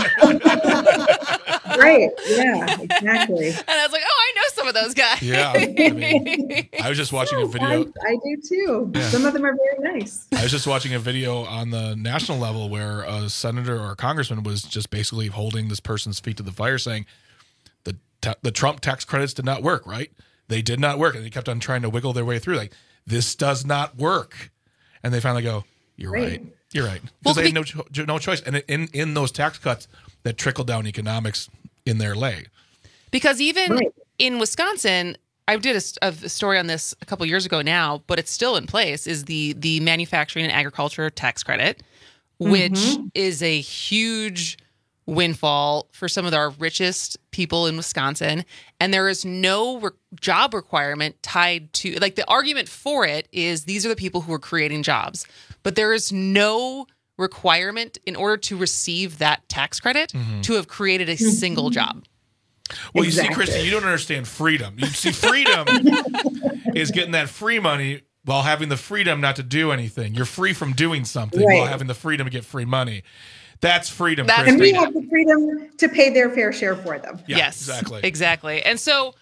Right. Yeah, exactly. And I was like, oh, I know some of those guys. Yeah. I mean, I was just watching a video. I, I do too. Yeah. Some of them are very nice. I was just watching a video on the national level where a senator or a congressman was just basically holding this person's feet to the fire saying the the Trump tax credits did not work, right? They did not work. And they kept on trying to wiggle their way through. Like, this does not work. And they finally go, you're right. right. You're right. Because well, they had no, cho- no choice. And in, in those tax cuts, that trickle down economics in their lay. Because even right. in Wisconsin, I did a, a story on this a couple years ago now, but it's still in place, is the the manufacturing and agriculture tax credit, which mm-hmm. is a huge windfall for some of our richest people in Wisconsin. And there is no re- job requirement tied to, like, the argument for it is these are the people who are creating jobs, but there is no requirement in order to receive that tax credit mm-hmm. to have created a single job. Well, exactly. You see, Christy, you don't understand freedom. You see, freedom is getting that free money while having the freedom not to do anything. You're free from doing something right. while having the freedom to get free money. That's freedom. That's and we have the freedom to pay their fair share for them. Yeah, yes, exactly. Exactly. And so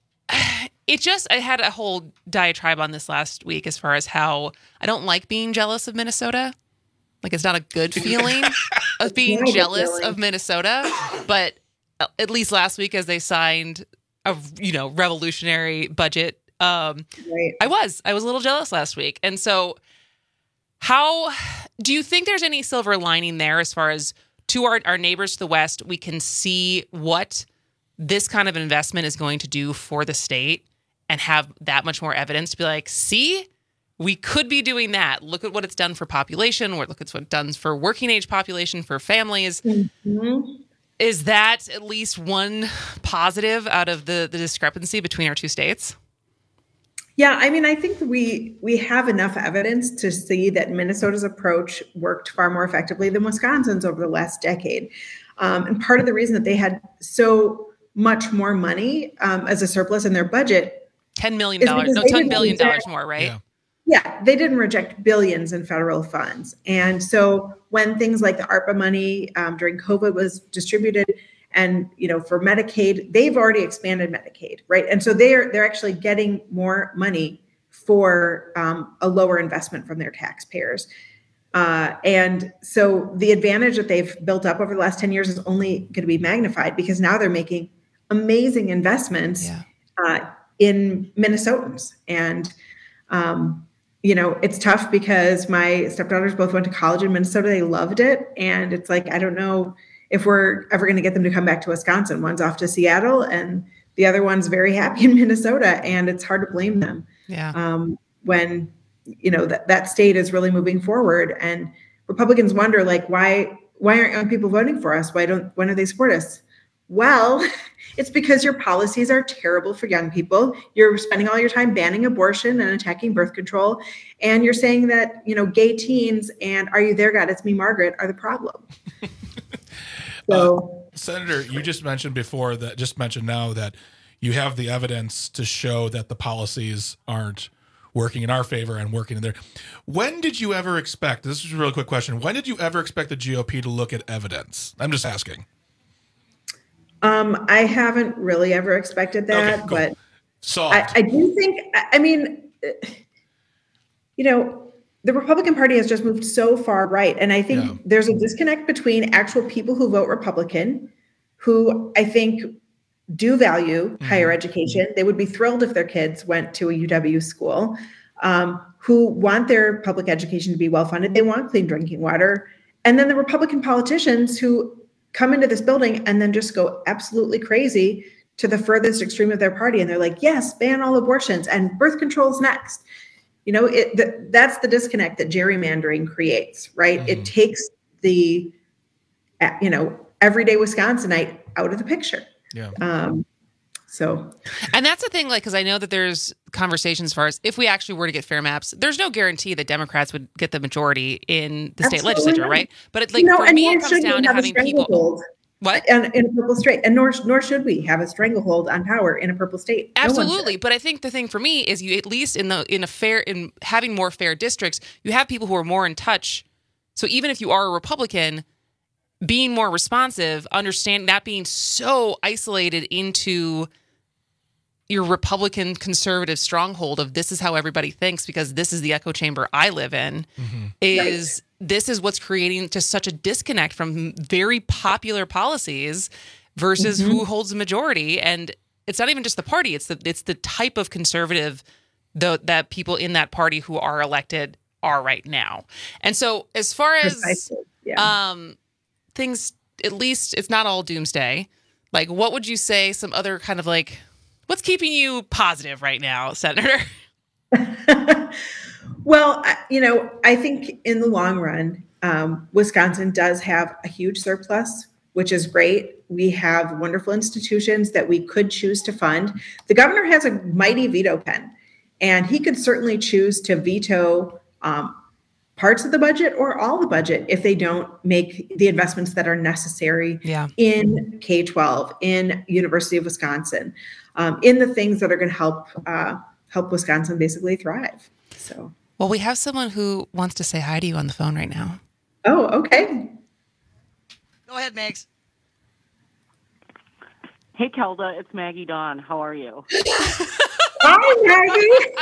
it just, I had a whole diatribe on this last week as far as how I don't like being jealous of Minnesota. Like, it's not a good feeling of being jealous feeling. of Minnesota. But at least last week, as they signed a, you know, revolutionary budget, um, right. I was, I was a little jealous last week. And so how do you think there's any silver lining there as far as to our, our neighbors to the west, we can see what this kind of investment is going to do for the state and have that much more evidence to be like, see, we could be doing that. Look at what it's done for population, or look at what it's done for working age population, for families. Mm-hmm. Is that at least one positive out of the, the discrepancy between our two states? Yeah, I mean, I think we we have enough evidence to see that Minnesota's approach worked far more effectively than Wisconsin's over the last decade. Um, and part of the reason that they had so much more money um, as a surplus in their budget, ten million dollars, no, ten billion dollars more, right? Yeah. Yeah, they didn't reject billions in federal funds. And so when things like the ARPA money um, during COVID was distributed, and, you know, for Medicaid, they've already expanded Medicaid, right? And so they're they're actually getting more money for um, a lower investment from their taxpayers. Uh, and so the advantage that they've built up over the last ten years is only going to be magnified because now they're making amazing investments yeah. uh, in Minnesotans. And, um, you know, it's tough because my stepdaughters both went to college in Minnesota. They loved it. And it's like, I don't know if we're ever going to get them to come back to Wisconsin. One's off to Seattle and the other one's very happy in Minnesota. And it's hard to blame them yeah. um, when, you know, that, that state is really moving forward. And Republicans wonder, like, why, why aren't young people voting for us? Why don't, when do they support us? Well, it's because your policies are terrible for young people. You're spending all your time banning abortion and attacking birth control. And you're saying that, you know, gay teens and Are You There, God? It's Me, Margaret are the problem. So, uh, Senator, you just mentioned before that, just mentioned now that you have the evidence to show that the policies aren't working in our favor and working in there. When did you ever expect, this is a really quick question, when did you ever expect the G O P to look at evidence? I'm just asking. Um, I haven't really ever expected that, okay, cool. but Soft. I, I do think, I mean, you know, the Republican Party has just moved so far right. And I think yeah. there's a disconnect between actual people who vote Republican, who I think do value mm-hmm. higher education. They would be thrilled if their kids went to a U W school, um, who want their public education to be well-funded. They want clean drinking water. And then the Republican politicians who come into this building and then just go absolutely crazy to the furthest extreme of their party. And they're like, yes, ban all abortions and birth control's next. You know, it, the, that's the disconnect that gerrymandering creates, right? Mm-hmm. It takes the you know, everyday Wisconsinite out of the picture. Yeah. Um, so, and that's the thing, like, because I know that there's conversations as far as if we actually were to get fair maps, there's no guarantee that Democrats would get the majority in the state Absolutely legislature, not. right? But it, like, no, for and me, nor it comes should down we to have a having people. stranglehold. What? And in a purple state, and nor nor should we have a stranglehold on power in a purple state. No one should. Absolutely, but I think the thing for me is you at least in the in a fair in having more fair districts, you have people who are more in touch. So even if you are a Republican, being more responsive, understand not being so isolated into your Republican conservative stronghold of this is how everybody thinks because this is the echo chamber I live in, Mm-hmm. is right. This is what's creating just such a disconnect from very popular policies versus Mm-hmm. who holds the majority. And it's not even just the party; it's the it's the type of conservative the, that people in that party who are elected are right now. And so, as far as Precisely. Yeah. um, things, at least it's not all doomsday. Like, what would you say? Some other kind of like, what's keeping you positive right now, Senator? Well, I- you know, I think in the long run, um, Wisconsin does have a huge surplus, which is great. We have wonderful institutions that we could choose to fund. The governor has a mighty veto pen, and he could certainly choose to veto um, parts of the budget or all the budget if they don't make the investments that are necessary Yeah. in K twelve, in University of Wisconsin, um, in the things that are going to help uh, help Wisconsin basically thrive. So. Well, we have someone who wants to say hi to you on the phone right now. Oh, okay. Go ahead, Megs. Hey, Kelda, it's Maggie Dawn. How are you? Hi,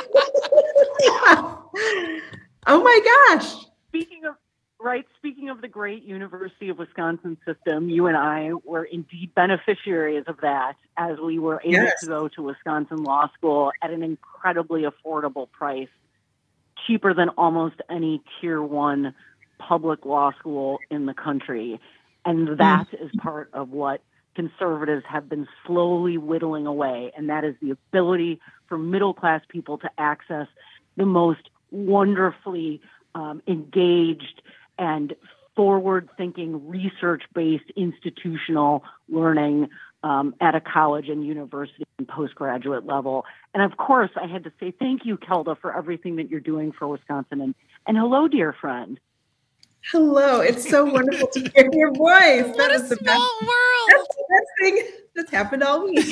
Maggie. Oh my gosh. Speaking of right, speaking of the great University of Wisconsin system, you and I were indeed beneficiaries of that as we were able Yes. to go to Wisconsin Law School at an incredibly affordable price, cheaper than almost any tier one public law school in the country. And that mm. is part of what conservatives have been slowly whittling away. And that is the ability for middle-class people to access the most wonderfully um, engaged and forward-thinking, research-based institutional learning um, at a college and university and postgraduate level. And of course, I had to say thank you, Kelda, for everything that you're doing for Wisconsin. And, and hello, dear friend. Hello. It's so wonderful to hear your voice. What That a is the small best, world. that's the best thing that's happened all week.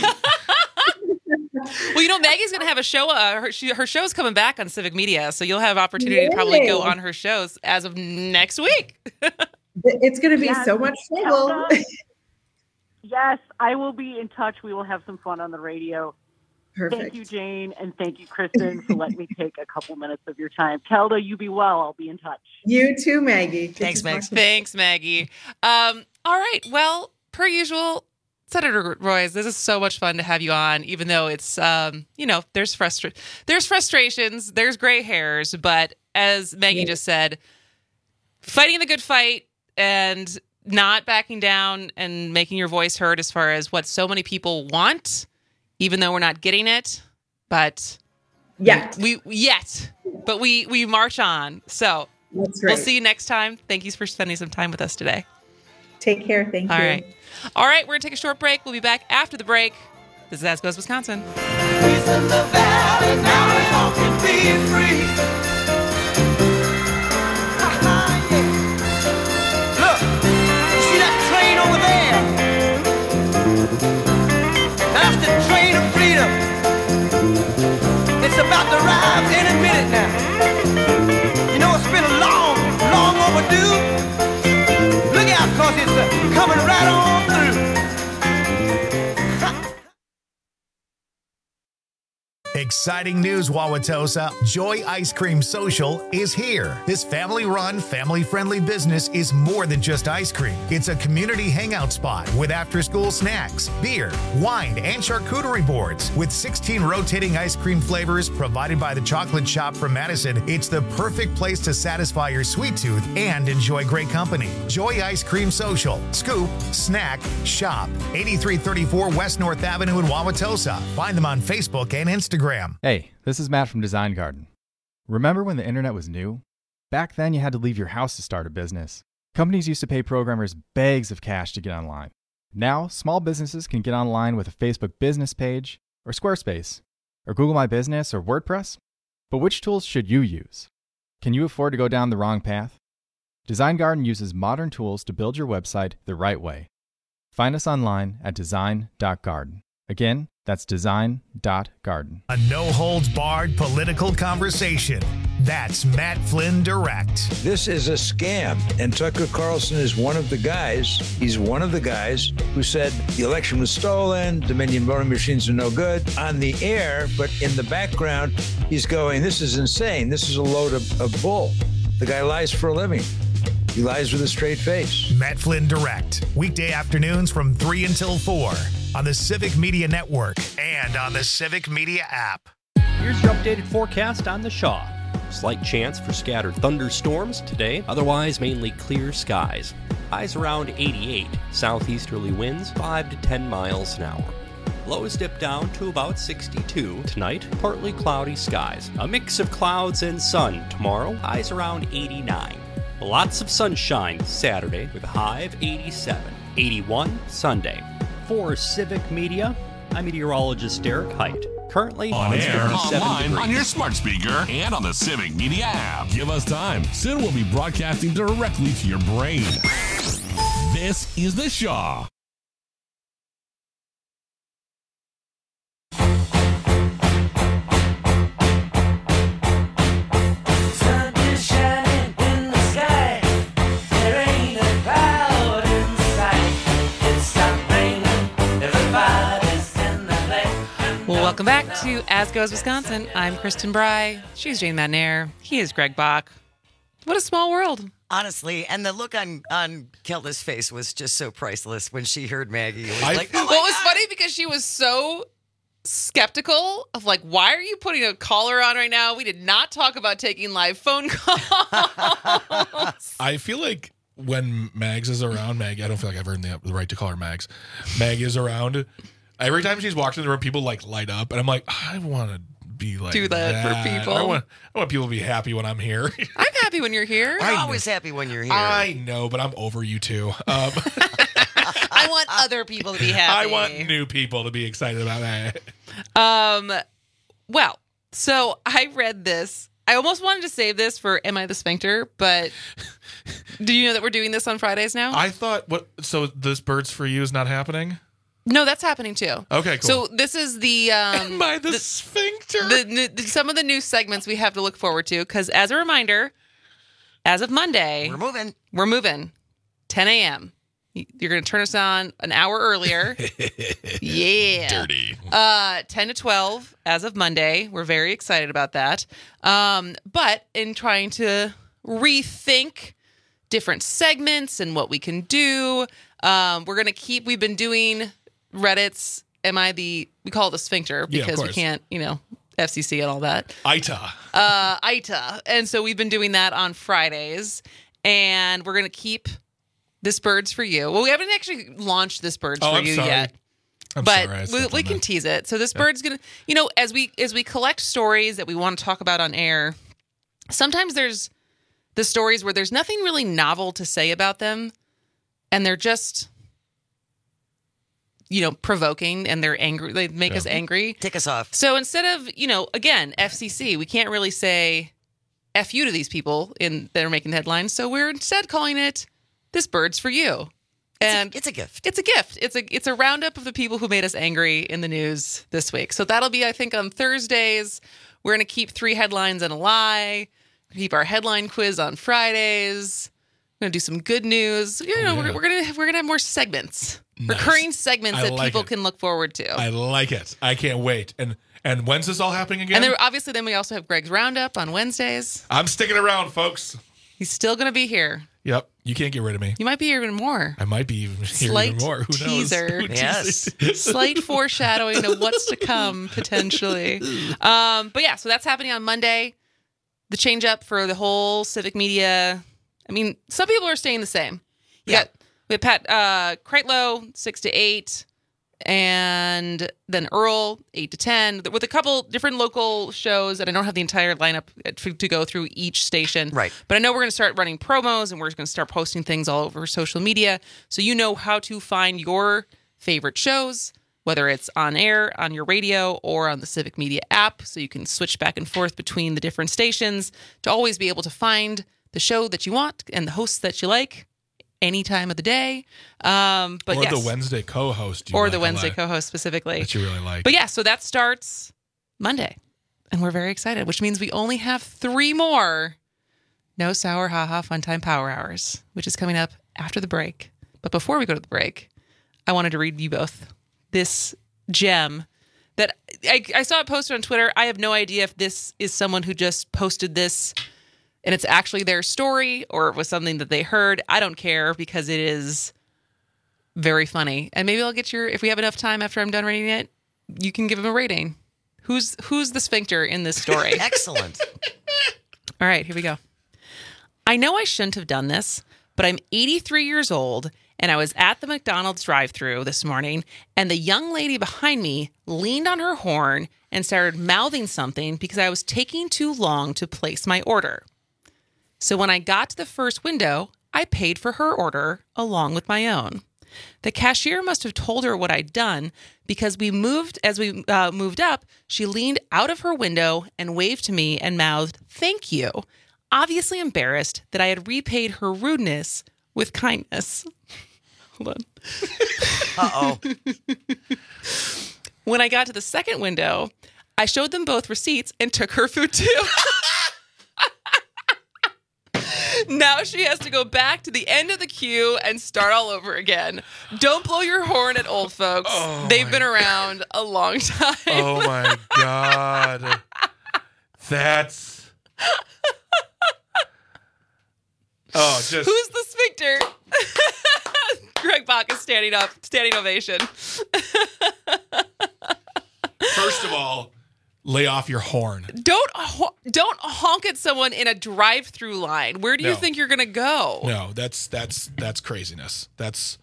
Well, you know, Maggie's going to have a show. Uh, her, she, her show's coming back on Civic Media, so you'll have opportunity Yay. to probably go on her shows as of next week. It's going to be Yes, so much trouble. Kelda, yes, I will be in touch. We will have some fun on the radio. Perfect. Thank you, Jane, and thank you, Kristen, for letting me take a couple minutes of your time. Kelda, you be well. I'll be in touch. You too, Maggie. Good Thanks, to talk Megs. to you. Thanks, Maggie. Um, all right. Well, per usual, Senator Royce, this is so much fun to have you on, even though it's, um, you know, there's frustra- there's frustrations, there's gray hairs, but as Maggie Yeah. just said, fighting the good fight and not backing down and making your voice heard as far as what so many people want, even though we're not getting it, but Yet. we, we yet, but we, we march on. So That's we'll right. see you next time. Thank you for spending some time with us today. Take care. Thank All you. right. All right, we're going to take a short break. We'll be back after the break. This is As Goes Wisconsin. Peace in the valley, now we all can be free. Ha-ha, yeah. Look, you see that train over there? That's the train of freedom. It's about to arrive any minute now. You know, it's been a long, long overdue. Look out, cause it's uh, coming right on through. Exciting news, Wauwatosa. Joy Ice Cream Social is here. This family-run, family-friendly business is more than just ice cream. It's a community hangout spot with after-school snacks, beer, wine, and charcuterie boards. With sixteen rotating ice cream flavors provided by the Chocolate Shop from Madison, it's the perfect place to satisfy your sweet tooth and enjoy great company. Joy Ice Cream Social. Scoop, snack, shop. eighty-three thirty-four West North Avenue in Wauwatosa. Find them on Facebook and Instagram. Hey, this is Matt from Design Garden. Remember when the internet was new? Back then you had to leave your house to start a business. Companies used to pay programmers bags of cash to get online. Now, small businesses can get online with a Facebook business page, or Squarespace, or Google My Business, or WordPress. But which tools should you use? Can you afford to go down the wrong path? Design Garden uses modern tools to build your website the right way. Find us online at design dot garden. Again, that's design dot garden. A no-holds-barred political conversation. That's Matt Flynn Direct. This is a scam, and Tucker Carlson is one of the guys. He's one of the guys who said the election was stolen, Dominion voting machines are no good on the air, but in the background, he's going, this is insane. This is a load of, of bull. The guy lies for a living. He lies with a straight face. Matt Flynn Direct. Weekday afternoons from three until four on the Civic Media Network and on the Civic Media app. Here's your updated forecast on the Shaw. Slight chance for scattered thunderstorms today, otherwise mainly clear skies. Highs around eighty-eight, southeasterly winds five to ten miles an hour. Lows dip down to about sixty-two. Tonight, partly cloudy skies. A mix of clouds and sun tomorrow, highs around eighty-nine. Lots of sunshine Saturday with a high of eighty-seven. eighty-one Sunday. For Civic Media, I'm meteorologist Derek Height. Currently on air, online, degrees. on your smart speaker, and on the Civic Media app. Give us time. Soon we'll be broadcasting directly to your brain. This is The Shaw. Welcome back to As Goes Wisconsin. I'm Kristen Bry. She's Jane Madnair. He is Greg Bach. What a small world. Honestly, and the look on, on Kelda's face was just so priceless when she heard Maggie. It was I, like, oh my well, it was God. funny because she was so skeptical of like, why are you putting a collar on right now? We did not talk about taking live phone calls. I feel like when Mags is around, Maggie, I don't feel like I've earned the, the right to call her Mags. Maggie is around. Every time she's walked in the room, people like light up, and I'm like, I want to be like Do that, that for people. I want, I want people to be happy when I'm here. I'm happy when you're here. You're always happy when you're here. I know, but I'm over you too. Um, I want other people to be happy. I want new people to be excited about that. Um, well, so I read this. I almost wanted to save this for Am I the Sphincter, but do you know that we're doing this on Fridays now? I thought, what? So this Birds for You is not happening? No, that's happening too. Okay, cool. So this is the um, Am I the, the sphincter? The, the, some of the new segments we have to look forward to because, as a reminder, as of Monday, we're moving. We're moving. ten a.m. You're going to turn us on an hour earlier. Yeah. Dirty. Uh, ten to twelve as of Monday. We're very excited about that. Um, but in trying to rethink different segments and what we can do, um, we're going to keep, we've been doing Reddit's, am I the, we call it the sphincter Yeah, of because we course. can't, you know, F C C and all that. I T A. Uh, I T A. And so we've been doing that on Fridays. And we're going to keep This Bird's for You. Well, we haven't actually launched This Bird's Oh, for I'm You sorry. yet. I'm but sorry, I we, stepped we on can that. tease it. So this Yeah. bird's going to, you know, as we as we collect stories that we want to talk about on air, sometimes there's the stories where there's nothing really novel to say about them. And they're just, you know, provoking and they're angry. They make Yeah. us angry. Tick us off. So instead of, you know, again, F C C, we can't really say F you to these people in that are making the headlines. So we're instead calling it This Bird's for You. And it's a, it's a gift. It's a gift. It's a it's a roundup of the people who made us angry in the news this week. So that'll be, I think, on Thursdays. We're going to keep three headlines and a lie. Keep our headline quiz on Fridays. We're going to do some good news. You know, Oh, yeah. we're, we're going to we're going to have more segments. Nice. Recurring segments I that like people it. can look forward to. I like it. I can't wait. And and when's this all happening again? And then obviously then we also have Greg's Roundup on Wednesdays. I'm sticking around, folks. He's still going to be here. Yep. You can't get rid of me. You might be here even more. I might be even here Slight even more. Who teaser. knows? Yes. Slight foreshadowing of what's to come, potentially. Um, but yeah, so that's happening on Monday. The change up for the whole civic media. I mean, some people are staying the same. We Yeah. got we have Pat uh, Kreitlow, six to eight. And then Earl, eight to ten, with a couple different local shows. And I don't have the entire lineup to, to go through each station. Right. But I know we're going to start running promos and we're going to start posting things all over social media. So you know how to find your favorite shows, whether it's on air, on your radio, or on the Civic Media app. So you can switch back and forth between the different stations to always be able to find the show that you want and the hosts that you like any time of the day. Um, but or yes. the Wednesday co-host. You Or like the a Wednesday lot, co-host specifically. that you really like. But yeah, so that starts Monday. And we're very excited, which means we only have three more No Sour Haha Fun Time Power Hours, which is coming up after the break. But before we go to the break, I wanted to read you both this gem that I, I saw it posted on Twitter. I have no idea if this is someone who just posted this and it's actually their story or it was something that they heard. I don't care because it is very funny. And maybe I'll get your, if we have enough time after I'm done reading it, you can give them a rating. Who's who's the sphincter in this story? Excellent. All right, here we go. I know I shouldn't have done this, but I'm eighty-three years old and I was at the McDonald's drive-thru this morning and the young lady behind me leaned on her horn and started mouthing something because I was taking too long to place my order. So when I got to the first window, I paid for her order along with my own. The cashier must have told her what I'd done because we moved as we uh, moved up, she leaned out of her window and waved to me and mouthed, "Thank you," obviously embarrassed that I had repaid her rudeness with kindness. Hold on. Uh-oh. When I got to the second window, I showed them both receipts and took her food too. Now she has to go back to the end of the queue and start all over again. Don't blow your horn at old folks. Oh They've been around a long time. Oh my God. That's. Oh, just. Who's the sphincter? Greg Bach is standing up, standing ovation. First of all, lay off your horn. Don't ho- don't honk at someone in a drive-through line. Where do you No. think you're gonna go? No, that's that's that's craziness. That's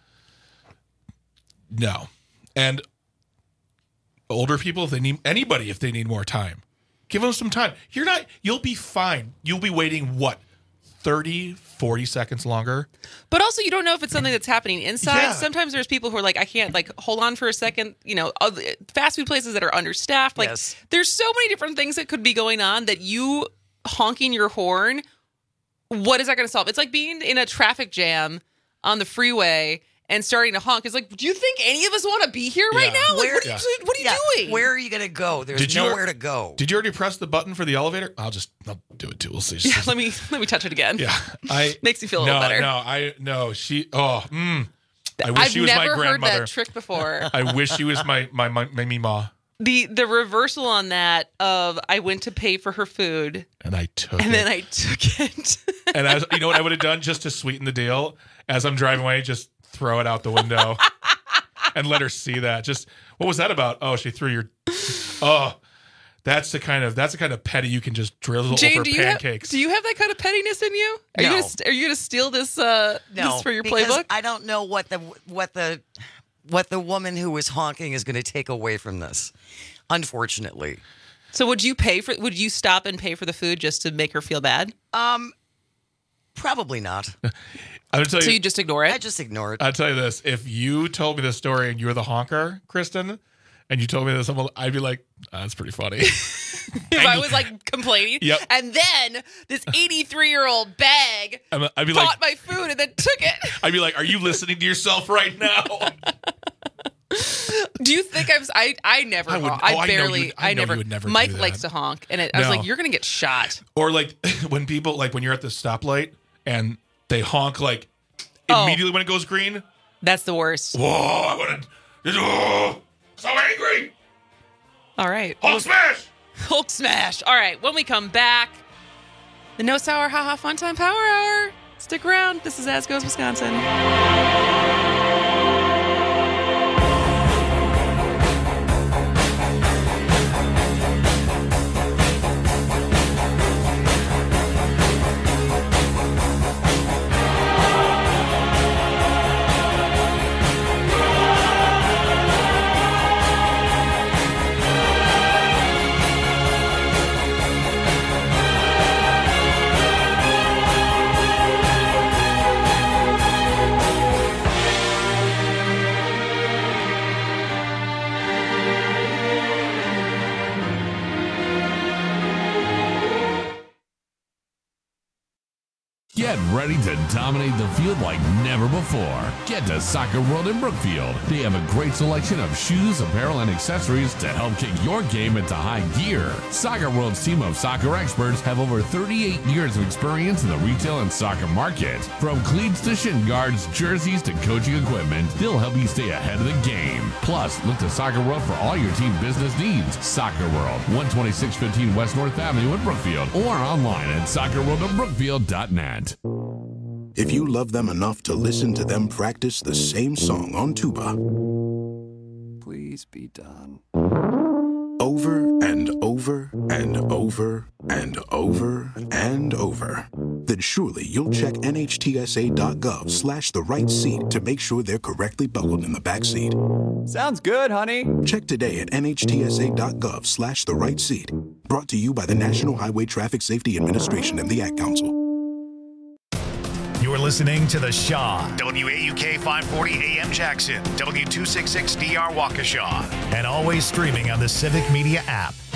no. And older people, if they need anybody, if they need more time, give them some time. You're not. You'll be fine. You'll be waiting what, thirty, forty seconds longer. But also, you don't know if it's something that's happening inside. Yeah. Sometimes there's people who are like, I can't, like, hold on for a second. You know, other, fast food places that are understaffed. Like, Yes. there's so many different things that could be going on that you honking your horn, what is that going to solve? It's like being in a traffic jam on the freeway and starting to honk. It's like, do you think any of us want to be here right Yeah. now? Like, Where- what are Yeah. you, what are you Yeah, doing? Where are you going to go? There's Did you- nowhere to go. Did you already press the button for the elevator? I'll just I'll do it too. We'll see. Yeah, let me let me touch it again. Yeah, I Makes you feel a no, little better. No, I no. She oh, mm. I wish I've she was my never heard grandmother. that trick before. I wish she was my my my, my Mima, The the reversal on that of I went to pay for her food and I took and it. then I took it. And I was, you know what I would have done just to sweeten the deal? As I'm driving away, just throw it out the window and let her see that. Just what was that about? Oh, she threw your. Oh, that's the kind of that's the kind of petty you can just drizzle Jane, over do you have, pancakes. do you have that kind of pettiness in you? Are No. you gonna, st- are you gonna steal this uh No, this for your because playbook? I don't know what the what the what the woman who was honking is going to take away from this. Unfortunately, So would you pay for? Would you stop and pay for the food just to make her feel bad? um, probably not. I'm gonna tell So you. you just ignore I it? just ignore it. I'll tell you this: if you told me this story and you were the honker, Kristen, and you told me this, I'd be like, oh, "That's pretty funny." If I was like complaining, Yep. and then this eighty-three year old bag I'm- I'd be bought like, my food and then took it. I'd be like, "Are you listening to yourself right now?" Do you think I'm? I I never. I would- honk. oh, I know I barely. you- I know never. you would never Mike do likes that. to honk, and it, I was No. like, "You're gonna get shot." Or like when people like when you're at the stoplight and they honk like Oh. immediately when it goes green. That's the worst. Whoa! I want to. Oh, so angry. All right. Hulk smash. Hulk smash. All right. When we come back, the No Sour Haha Fun Time Power Hour. Stick around. This is As Goes Wisconsin. ready to dominate the field like never before. Get to Soccer World in Brookfield. They have a great selection of shoes, apparel, and accessories to help kick your game into high gear. Soccer World's team of soccer experts have over thirty-eight years of experience in the retail and soccer market. From cleats to shin guards, jerseys to coaching equipment, they'll help you stay ahead of the game. Plus, look to Soccer World for all your team business needs. Soccer World, one twenty-six fifteen West North Avenue in Brookfield, or online at soccer world of brookfield dot net. If you love them enough to listen to them practice the same song on tuba, please be done. Over and over and over and over and over, then surely you'll check N H T S A dot gov slash the right seat to make sure they're correctly buckled in the back seat. Sounds good, honey. Check today at N H T S A dot gov slash the right seat. Brought to you by the National Highway Traffic Safety Administration and the Ad Council. You're listening to The Shaw, W A U K five forty A M Jackson, W two sixty-six D R Waukesha, and always streaming on the Civic Media app.